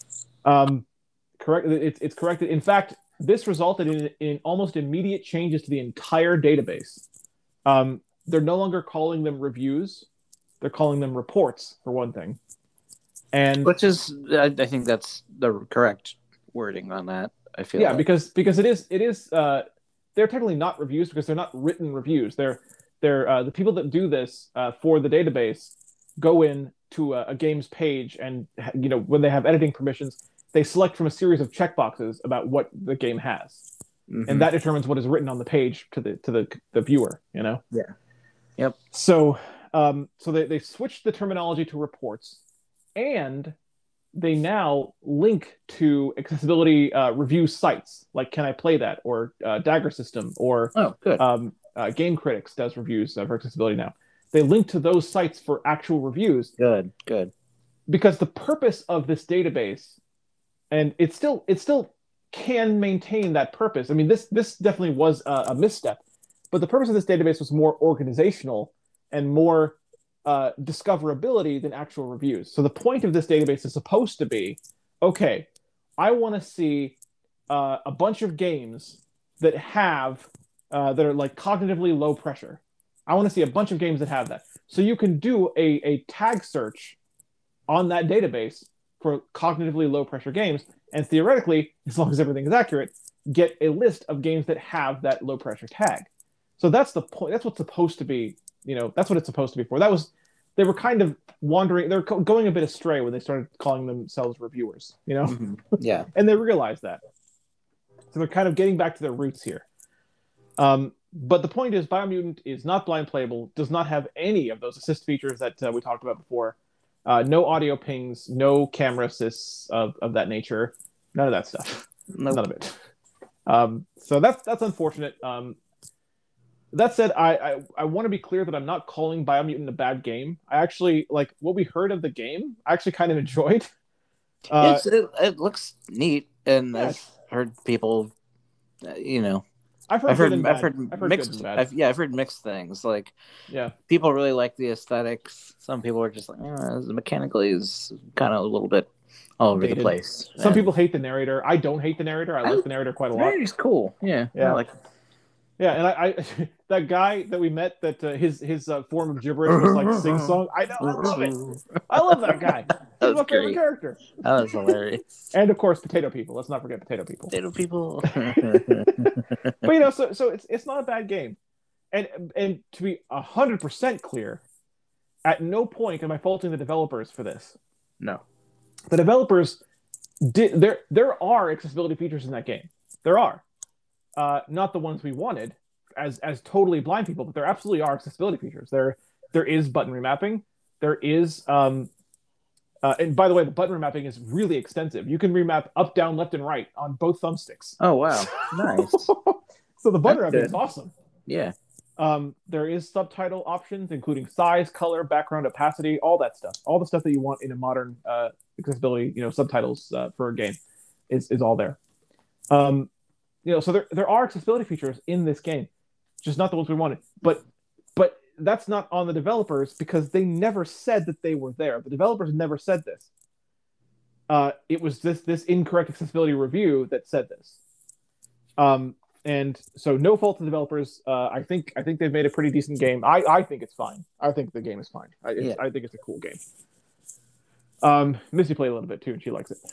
Correct. It's corrected. In fact, this resulted in almost immediate changes to the entire database. They're no longer calling them reviews; they're calling them reports, for one thing. And which is, I think that's the correct wording on that. I feel because it is they're technically not reviews because they're not written reviews. They're the people that do this for the database go in to a game's page, and when they have editing permissions, they select from a series of checkboxes about what the game has, and that determines what is written on the page to the viewer. Yeah. Yep. So they switched the terminology to reports, and they now link to accessibility review sites like Can I Play That or Dagger System or Game Critics does reviews for accessibility now. They link to those sites for actual reviews. Good. Because the purpose of this database, and it still can maintain that purpose. I mean, this definitely was a misstep, but the purpose of this database was more organizational and more discoverability than actual reviews. So the point of this database is supposed to be, okay, I want to see a bunch of games that have that are like cognitively low pressure. I want to see a bunch of games that have that. So you can do a tag search on that database for cognitively low pressure games, and theoretically, as long as everything is accurate, get a list of games that have that low pressure tag. So that's the point. That's what's supposed to be. That's what it's supposed to be for. They were kind of wandering. They're going a bit astray when they started calling themselves reviewers. Yeah. And they realized that. So they're kind of getting back to their roots here. But the point is, Biomutant is not blind playable, does not have any of those assist features that we talked about before. No audio pings, no camera assists of that nature, none of that stuff. Nope. None of it. So that's unfortunate. That said, I want to be clear that I'm not calling Biomutant a bad game. I actually like what we heard of the game. I actually kind of enjoyed. It looks neat, and Yes. I've heard people, you know, I've heard mixed. I've heard mixed things. Like, yeah, people really like the aesthetics. Some people are just like, mechanically is kind of a little bit all over dated. the place. Some people hate the narrator. I don't hate the narrator. I like the narrator quite a lot. Narrator's cool. Yeah. Yeah. I like. Yeah, and I that guy that we met that his form of gibberish was like sing song. I know, I love it. I love that guy. He's my favorite character. That was hilarious. And of course, Potato People. Let's not forget Potato People. Potato People. But so it's not a bad game, and to be 100% clear, at no point am I faulting the developers for this. No, the developers did there are accessibility features in that game. There are. Not the ones we wanted as totally blind people, but there absolutely are accessibility features. There is button remapping. There is and by the way, the button remapping is really extensive. You can remap up, down, left, and right on both thumbsticks. Oh wow, nice. So the button remapping is awesome. Yeah. There is subtitle options, including size, color, background, opacity, all that stuff. All the stuff that you want in a modern accessibility, subtitles for a game is all there. So there are accessibility features in this game, just not the ones we wanted. But that's not on the developers because they never said that they were there. The developers never said this. It was this incorrect accessibility review that said this. And so no fault to the developers. I think they've made a pretty decent game. I think it's fine. I think the game is fine. I think it's a cool game. Missy played a little bit too, and she likes it.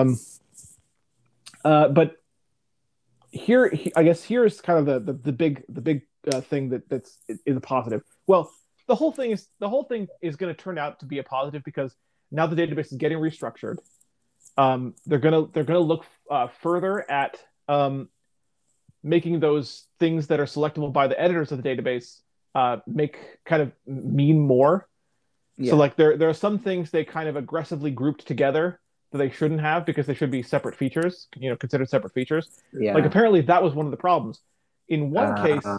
But here, I guess here's kind of the big thing that's a positive. Well, the whole thing is going to turn out to be a positive because now the database is getting restructured. They're gonna look further at making those things that are selectable by the editors of the database mean more. Yeah. So like there are some things they kind of aggressively grouped together that they shouldn't have because they should be separate features, considered separate features. Yeah. Like apparently that was one of the problems. In one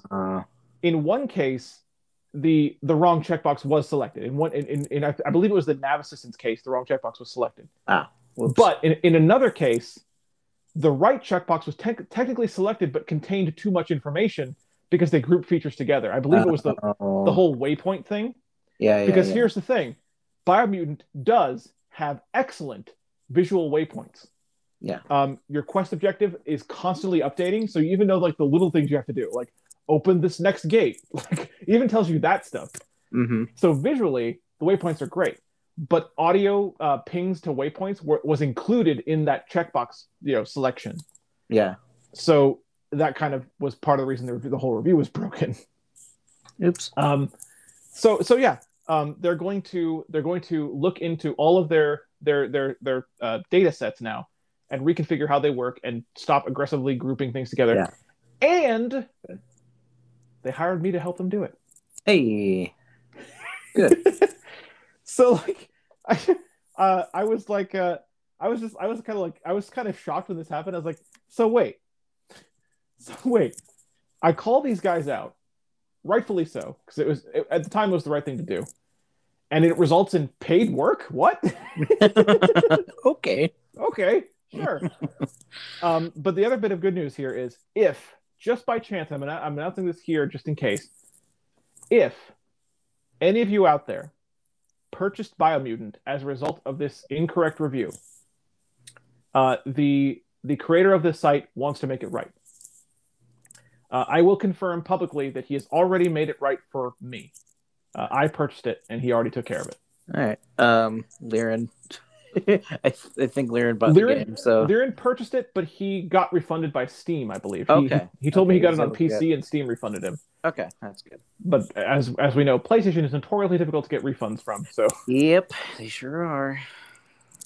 case, the wrong checkbox was selected. In I believe it was the nav assistance case, the wrong checkbox was selected. Whoops. But in another case, the right checkbox was technically selected but contained too much information because they grouped features together. I believe it was the whole waypoint thing. Yeah. Because here's the thing, Biomutant does have excellent visual waypoints. Yeah. Your quest objective is constantly updating, so you even know like the little things you have to do, like open this next gate, like it even tells you that stuff. Mm-hmm. So visually, the waypoints are great, but audio pings to waypoints was included in that checkbox, selection. Yeah. So that kind of was part of the reason the whole review was broken. Oops. So yeah. They're going to look into all of their data sets now and reconfigure how they work and stop aggressively grouping things together. Yeah. And they hired me to help them do it. Hey, good. So like, I was like, I was kind of shocked when this happened. I was like, so wait, I call these guys out, rightfully so, because at the time it was the right thing to do. And it results in paid work? What? Okay, sure. But the other bit of good news here is if, just by chance, I'm announcing this here just in case, if any of you out there purchased Biomutant as a result of this incorrect review, the creator of this site wants to make it right. I will confirm publicly that he has already made it right for me. I purchased it, and he already took care of it. All right. Liren. I think Liren bought the game. So Liren purchased it, but he got refunded by Steam, I believe. Okay. He told me he got it on PC, and Steam refunded him. Okay, that's good. But as we know, PlayStation is notoriously difficult to get refunds from. So yep, they sure are.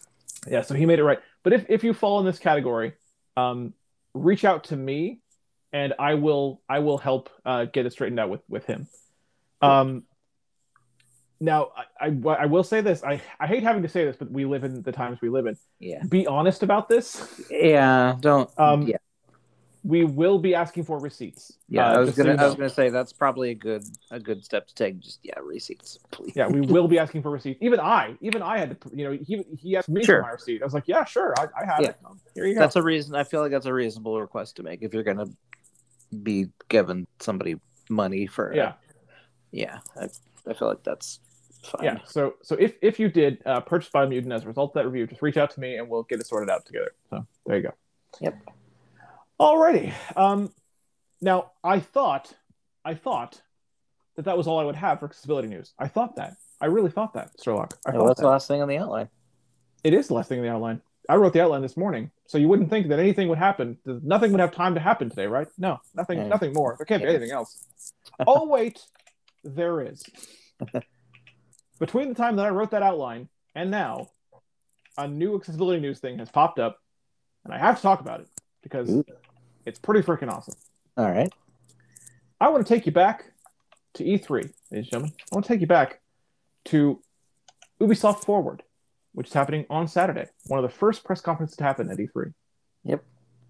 Yeah, so he made it right. But if you fall in this category, reach out to me, and I will help get it straightened out with him. Um, Now, I will say this. I hate having to say this, but we live in the times we live in. Yeah. Be honest about this. Yeah. Don't. Yeah. We will be asking for receipts. Yeah. I was just so gonna. you I was know. gonna say that's probably a good step to take. Just receipts, please. Yeah, we will be asking for receipts. Even I had to. He asked me for Sure. my receipt. I was like, yeah, sure, I have it. Here you go. That's a reason. I feel like that's a reasonable request to make if you're gonna be giving somebody money for. Yeah. I feel like that's fine. Yeah. So if you did purchase Biomutant as a result of that review, just reach out to me and we'll get it sorted out together. So there you go. Yep. Alrighty. Now I thought that was all I would have for accessibility news. I thought that. I really thought that, Sherlock. What's the last thing on the outline? It is the last thing on the outline. I wrote the outline this morning, so you wouldn't think that anything would happen. Nothing would have time to happen today, right? No, nothing more. There can't be anything else. Oh wait, there is. Between the time that I wrote that outline and now, a new accessibility news thing has popped up, and I have to talk about it because it's pretty freaking awesome. All right. I want to take you back to E3, ladies and gentlemen. I want to take you back to Ubisoft Forward, which is happening on Saturday. One of the first press conferences to happen at E3. Yep.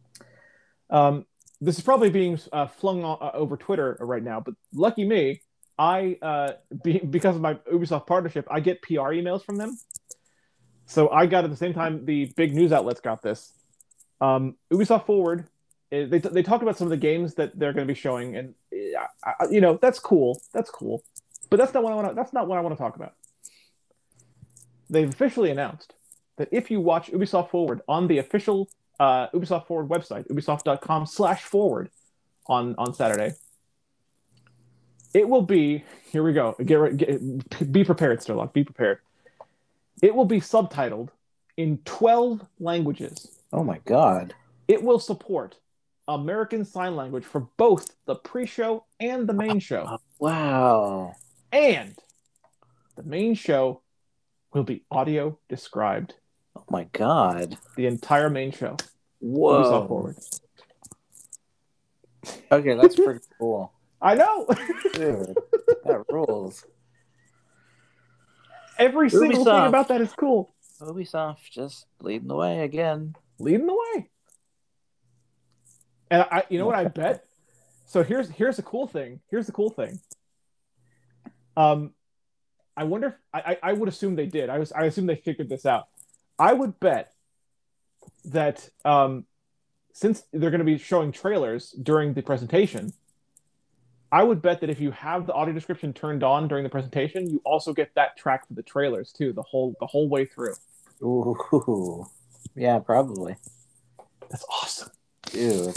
This is probably being flung over Twitter right now, but lucky me, because of my Ubisoft partnership, I get PR emails from them. So I got at the same time the big news outlets got this. Ubisoft Forward, they talked about some of the games that they're going to be showing, and that's cool. That's cool, but that's not what I want to talk about. They've officially announced that if you watch Ubisoft Forward on the official Ubisoft Forward website, ubisoft.com/forward on Saturday, it will be, here we go. Be prepared, Sturlock. Be prepared. It will be subtitled in 12 languages. Oh my God. It will support American Sign Language for both the pre-show and the main show. Wow. And the main show will be audio described. Oh my God. The entire main show. Whoa. Ubisoft Forward. Okay, that's pretty cool. I know. Dude, that rules. Every single thing about that is cool. Ubisoft just leading the way again. Leading the way. And what I bet? So here's the cool thing. Here's the cool thing. I wonder if I would assume they did. I assume they figured this out. I would bet that since they're going to be showing trailers during the presentation, I would bet that if you have the audio description turned on during the presentation, you also get that track for the trailers too, the whole way through. Ooh, yeah, probably. That's awesome, dude.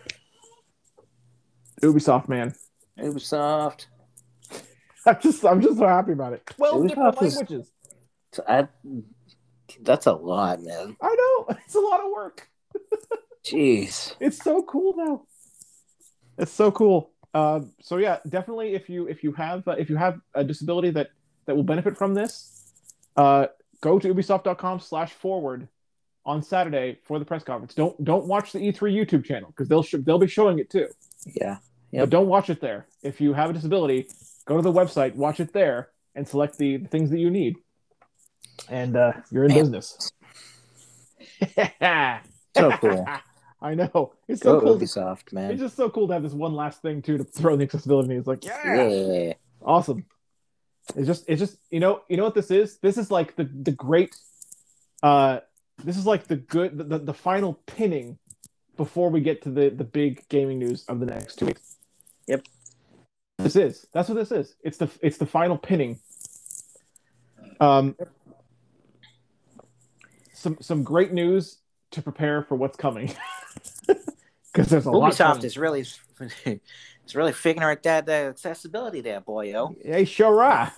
Ubisoft, man. Ubisoft. I'm just so happy about it. 12 different languages. That's a lot, man. I know. It's a lot of work. Jeez. It's so cool now. It's so cool. So yeah, definitely if you have a disability that will benefit from this, go to ubisoft.com/forward on Saturday for the press conference. Don't watch the E3 YouTube channel because they'll be showing it too. Yeah. Yep. But don't watch it there. If you have a disability, go to the website, watch it there, and select the things that you need. And you're in business. So cool. I know. It's so cool. Ubisoft, man. It's just so cool to have this one last thing too to throw in the accessibility. It's like, yeah. Awesome. It's just you know what this is? This is like the great this is like the final pinning before we get to the big gaming news of the next 2 weeks. Yep. That's what this is. It's the final pinning. Some great news to prepare for what's coming. Because there's a lot. Ubisoft is really figuring out that accessibility there, boyo. Hey, sure are.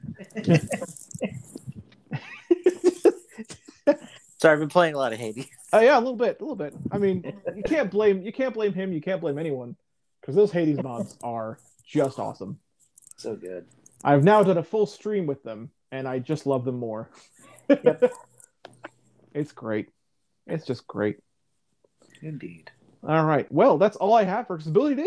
Sorry, I've been playing a lot of Hades. Yeah, a little bit. I mean, you can't blame him. You can't blame anyone because those Hades mods are just awesome. So good. I've now done a full stream with them, and I just love them more. Yep. It's great. It's just great. Indeed. All right. Well, that's all I have for accessibility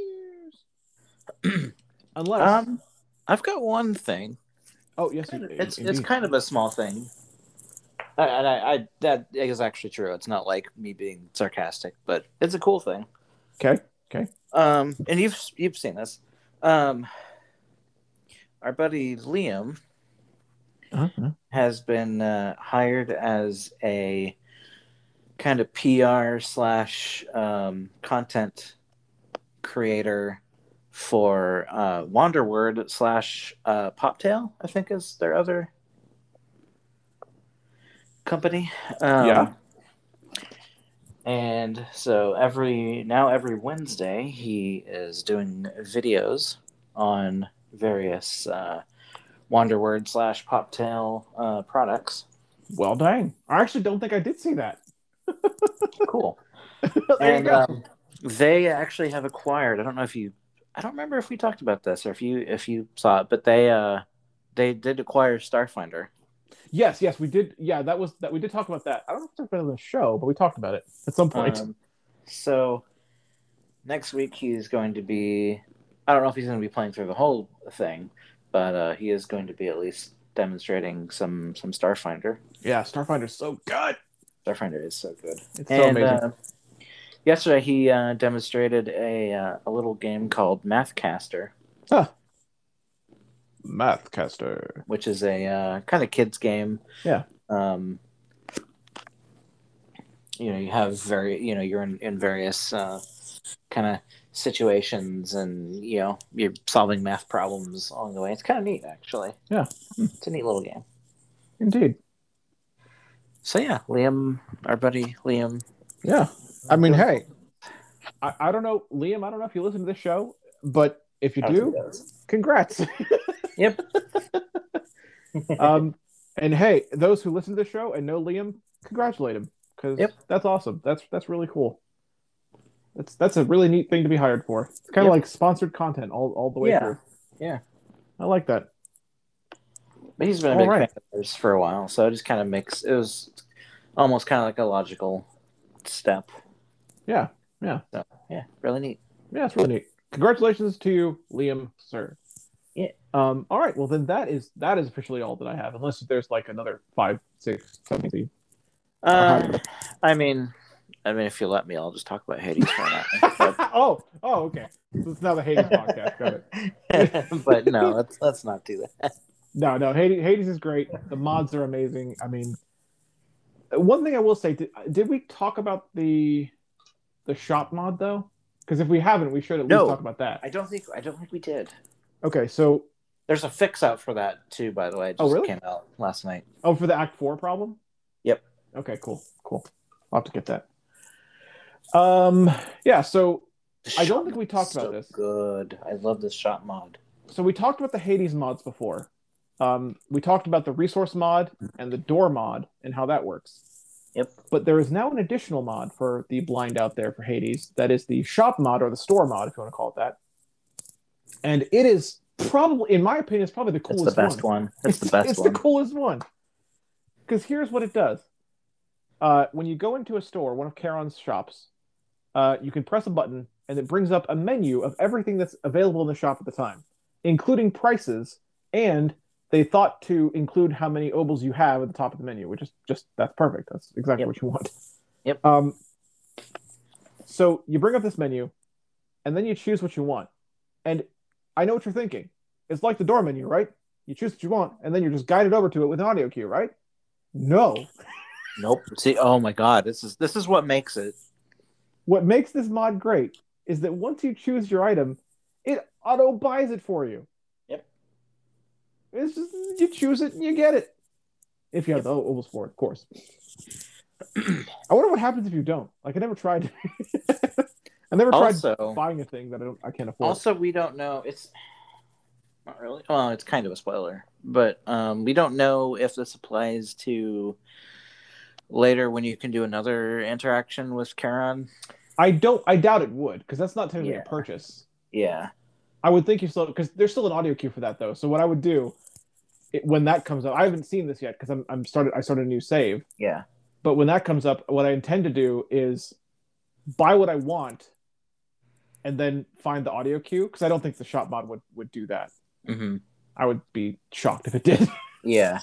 news. Unless, Um, I've got one thing. oh yes, It's indeed. kind of a small thing. I that is actually true. It's not like me being sarcastic, but it's a cool thing. Okay. Okay. And you've seen this. Um, our buddy Liam Uh-huh. has been hired as a kind of PR slash content creator for Wanderword slash Poptail, I think is their other company. Yeah. And so every Wednesday he is doing videos on various Wanderword slash Poptail products. Well, dang. I actually don't think I did see that. Cool. There you And go. they actually have acquired. I don't remember if we talked about this or if you saw it, but they did acquire Starfinder. Yes, yes, we did. Yeah, that was that. We did talk about that. I don't know if we talked about it on the show, but we talked about it at some point. Um, so next week he's going to be. I don't know if he's going to be playing through the whole thing, but he is going to be at least demonstrating some Starfinder. Yeah, Starfinder's so good. Starfinder is so good. It's so And amazing. yesterday he demonstrated a little game called Mathcaster, Huh. Mathcaster. which is a kind of kids game. Yeah. Um, you have you're in various kind of situations, and you're solving math problems along the way. It's kind of neat, actually. Yeah. It's a neat little game. Indeed. So yeah, Liam, our buddy Liam. Yeah. I mean, hey, I don't know, Liam, I don't know if you listen to this show, but if you do, congrats. Yep. And hey, those who listen to the show and know Liam, congratulate him because Yep. that's awesome. That's really cool. That's a really neat thing to be hired for. It's kind of like sponsored content all the way through. Yeah. I like that. But he's been a big fan of ours for a while, so it just kind of it was almost kind of like a logical step. Yeah. Yeah. So yeah, really neat. Yeah, it's really neat. Congratulations to you, Liam, sir. Yeah. All right. Well, then that is officially all that I have, unless there's like another 5, 6, something. I mean, if you let me, I'll just talk about Hades for a minute. Oh, okay. So it's now the Hades podcast. Got it. But no, let's not do that. No. Hades is great. The mods are amazing. I mean, one thing I will say: did we talk about the shop mod though? Because if we haven't, we should at least talk about that. I don't think we did. Okay, so there's a fix out for that too. By the way, it just came out last night. Oh, for the Act 4 problem? Yep. Okay, cool. I'll have to get that. Yeah. So I don't think we talked about this. Good. I love this shop mod. So we talked about the Hades mods before. We talked about the resource mod and the door mod and how that works. Yep. But there is now an additional mod for the blind out there for Hades. That is the shop mod or the store mod, if you want to call it that. And it is probably, in my opinion, it's probably the coolest one. It's the best one. It's the best one. It's the coolest one. Because here's what it does. When you go into a store, one of Charon's shops, you can press a button and it brings up a menu of everything that's available in the shop at the time, including prices, and they thought to include how many obols you have at the top of the menu, which is just that's perfect. That's exactly what you want. Yep. So you bring up this menu, and then you choose what you want. And I know what you're thinking. It's like the door menu, right? You choose what you want, and then you're just guided over to it with an audio cue, right? No. Nope. See, oh my God, this is what makes it. What makes this mod great is that once you choose your item, it auto buys it for you. Yep. It's just you choose it and you get it. If you have the obols for it, of course. I wonder what happens if you don't. Like I never tried. I never tried buying a thing that I can't afford. Also, we don't know. It's not really. Well, it's kind of a spoiler, but we don't know if this applies to later when you can do another interaction with Charon. I doubt it would, because that's not technically a purchase. Yeah. I would think you still, because there's still an audio cue for that though. So what I would do when that comes up, I haven't seen this yet because I started a new save. Yeah. But when that comes up, what I intend to do is buy what I want and then find the audio cue, because I don't think the shop mod would do that. Mm-hmm. I would be shocked if it did. Yeah.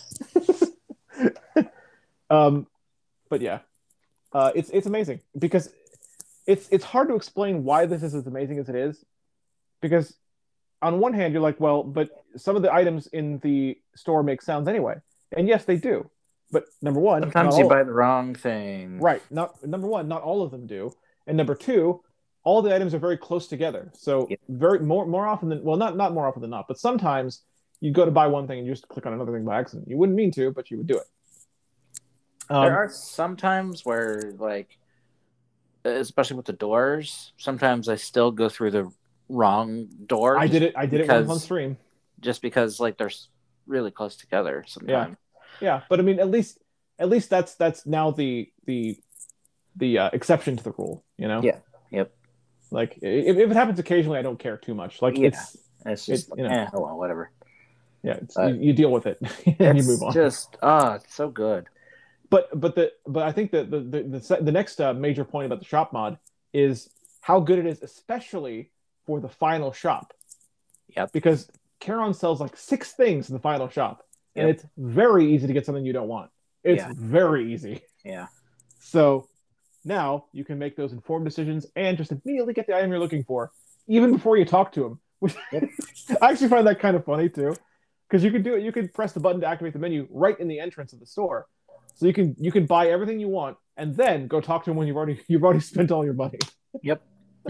But yeah, it's amazing, because it's hard to explain why this is as amazing as it is, because on one hand you're like, well, but some of the items in the store make sounds anyway, and yes, they do. But number one, sometimes you buy the wrong thing. Right. Number one, not all of them do, and number two, all the items are very close together. So very more often than, well, not more often than not, but sometimes you go to buy one thing and you just click on another thing by accident. You wouldn't mean to, but you would do it. There are some times where, like, especially with the doors, sometimes I still go through the wrong door. I did it once on stream. Just because, like, they're really close together sometimes. Yeah, but I mean, at least that's now the exception to the rule, you know? Yeah. Yep. Like, if it happens occasionally, I don't care too much. Like, it's just like, oh well, whatever. Yeah, you deal with it and you move on. Just it's so good. But I think that the next major point about the shop mod is how good it is, especially for the final shop. Yep. Because Charon sells like 6 things in the final shop, and it's very easy to get something you don't want. It's very easy. Yeah. So now you can make those informed decisions and just immediately get the item you're looking for, even before you talk to him. Which I actually find that kind of funny too, because you can do it. You can press the button to activate the menu right in the entrance of the store. So you can buy everything you want and then go talk to him when you've already spent all your money. Yep.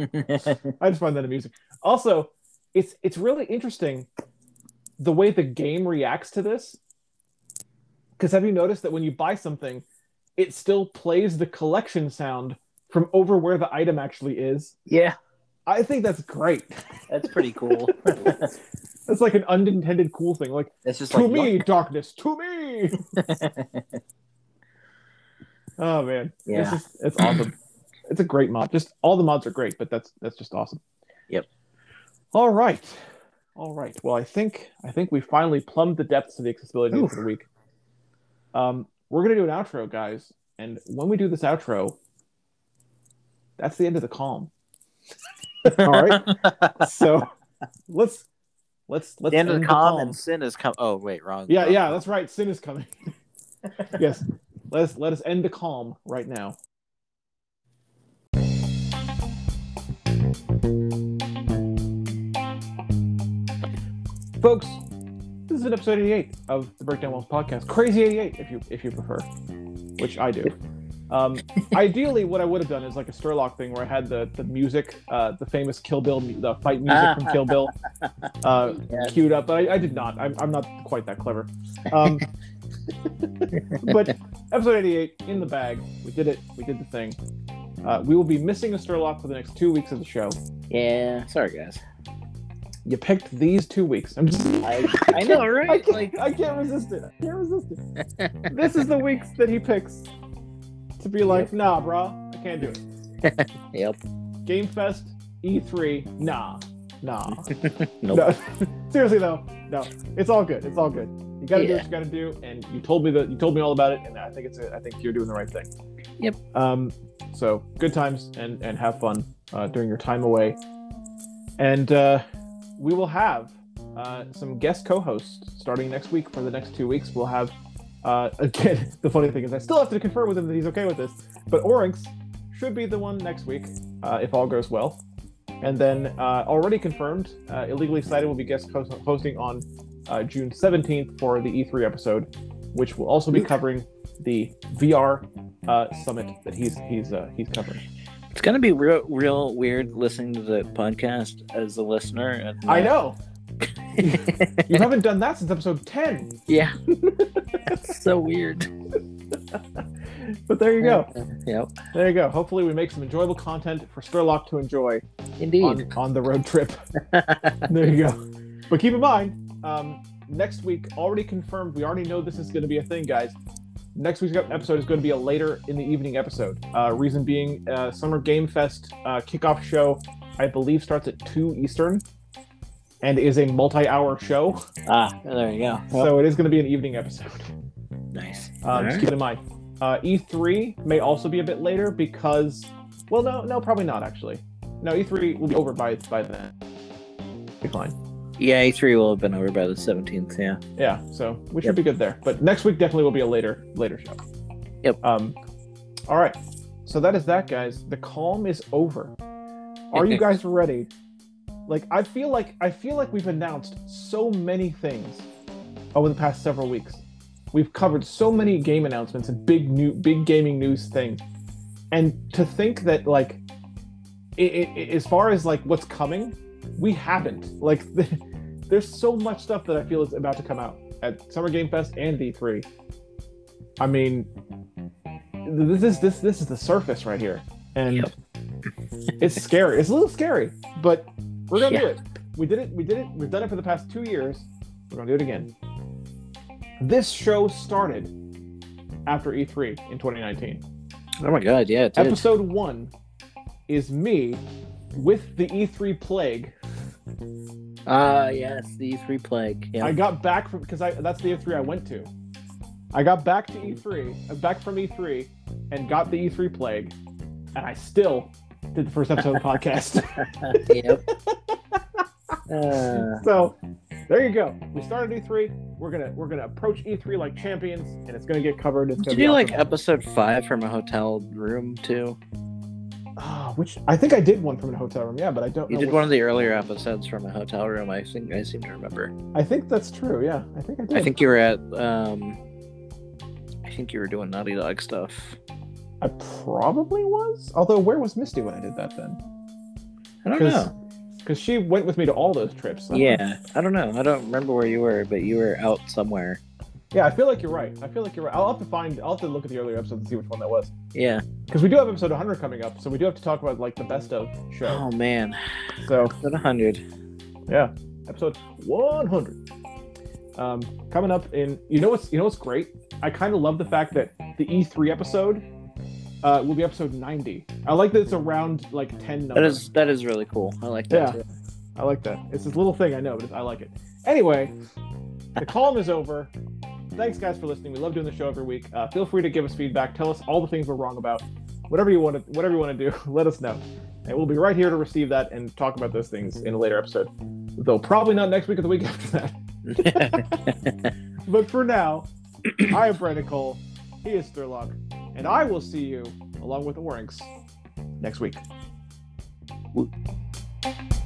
I just find that amusing. Also, it's really interesting the way the game reacts to this. Because have you noticed that when you buy something, it still plays the collection sound from over where the item actually is? Yeah. I think that's great. That's pretty cool. It's like an unintended cool thing. Like, it's just to like, me, look. Darkness, to me. Oh man, yeah, it's awesome. It's a great mod. Just all the mods are great, but that's just awesome. Yep. All right. Well, I think we finally plumbed the depths of the accessibility news for the week. We're gonna do an outro, guys, and when we do this outro, that's the end of the calm. All right. So let's the end of the calm, and Sin is coming. Oh wait, wrong. Yeah, that's right. Sin is coming. Yes. Let us end the calm right now. Folks, this is episode 88 of the Breakdown Walls podcast. Crazy 88, if you prefer, which I do. Ideally, what I would have done is like a Sturlock thing where I had the music, the famous Kill Bill, the fight music from Kill Bill, queued up, but I did not. I'm not quite that clever. But episode 88 in the bag. We did it. We did the thing. We will be missing a Sturlock for the next 2 weeks of the show. Yeah, sorry guys. You picked these 2 weeks. I know, right? I can't resist it. This is the weeks that he picks to be like, nah, bro, I can't do it. Yep. Game Fest, E3, nah. Nope. No. Seriously though, no. It's all good. You gotta do what you gotta do, and you told me all about it, and I think you're doing the right thing. Yep. So good times and have fun during your time away, and we will have some guest co-hosts starting next week. For the next 2 weeks, we'll have again. The funny thing is, I still have to confirm with him that he's okay with this, but Oryx should be the one next week if all goes well. And then already confirmed, Illegally Cited will be guest hosting on June 17th for the E3 episode, which will also be covering the VR summit that he's covering. It's gonna be real weird listening to the podcast as a listener. And, I know. You haven't done that since episode 10. Yeah. That's so weird. But there you go. Yep. There you go. Hopefully we make some enjoyable content for Sturlock to enjoy. Indeed. On the road trip. There you go. But keep in mind, next week, already confirmed, we already know this is going to be a thing, guys. Next week's episode is going to be a later in the evening episode. Reason being, Summer Game Fest kickoff show, I believe, starts at 2 Eastern and is a multi-hour show. There you go. So it is going to be an evening episode. Nice. Just keep it in mind. E3 may also be a bit later because Well, no, probably not actually. No, E3 will be over by then. Be fine. Yeah, E3 will have been over by the 17th. Yeah. Yeah, so we should be good there. But next week definitely will be a later show. Yep. All right. So that is that, guys. The calm is over. Are you guys ready? Like I feel like we've announced so many things over the past several weeks. We've covered so many game announcements and big gaming news things. And to think that like as far as like what's coming, we haven't. Like there's so much stuff that I feel is about to come out at Summer Game Fest and E3. I mean, this is the surface right here, and it's scary. It's a little scary, but we're gonna do it. We did it. We've done it for the past 2 years. We're gonna do it again. This show started after E3 in 2019. Oh my god, yeah, it did. Episode 1 is me with the E3 plague. Yes, the E3 plague. Yeah. I got back from that's the E3 I went to. I got back to E3, back from E3, and got the E3 plague, and I still did the first episode of the podcast. Yep. So there you go. We started E3. We're gonna approach E3 like champions, and it's gonna get covered. It's Did gonna you be do awesome. like episode 5 from a hotel room too? Which I think I did one from a hotel room. Yeah, but I don't. You know did which... one of the earlier episodes from a hotel room. I seem to remember. I think that's true. Yeah, I think I did. I think you were at. I think you were doing Naughty Dog stuff. I probably was. Although, where was Misty when I did that then? I don't know. Because she went with me to all those trips. Yeah, I don't know. I don't remember where you were, but you were out somewhere. Yeah, I feel like you're right. I'll have to look at the earlier episodes and see which one that was. Yeah. Because we do have episode 100 coming up, so we do have to talk about like the best of show. Oh man. So episode 100. Yeah, episode 100. Coming up in you know what's great? I kind of love the fact that the E3 episode will be episode 90. I like that it's around like 10 numbers. That is really cool. I like that. Yeah, too. I like that. It's this little thing I know, but I like it. Anyway, the calm is over. Thanks, guys, for listening. We love doing the show every week. Feel free to give us feedback. Tell us all the things we're wrong about. Whatever you want to do, let us know. And we'll be right here to receive that and talk about those things in a later episode. Though probably not next week or the week after that. But for now, I am Brandon Cole. He is Sturlock. And I will see you, along with the Orinks, next week. Woo.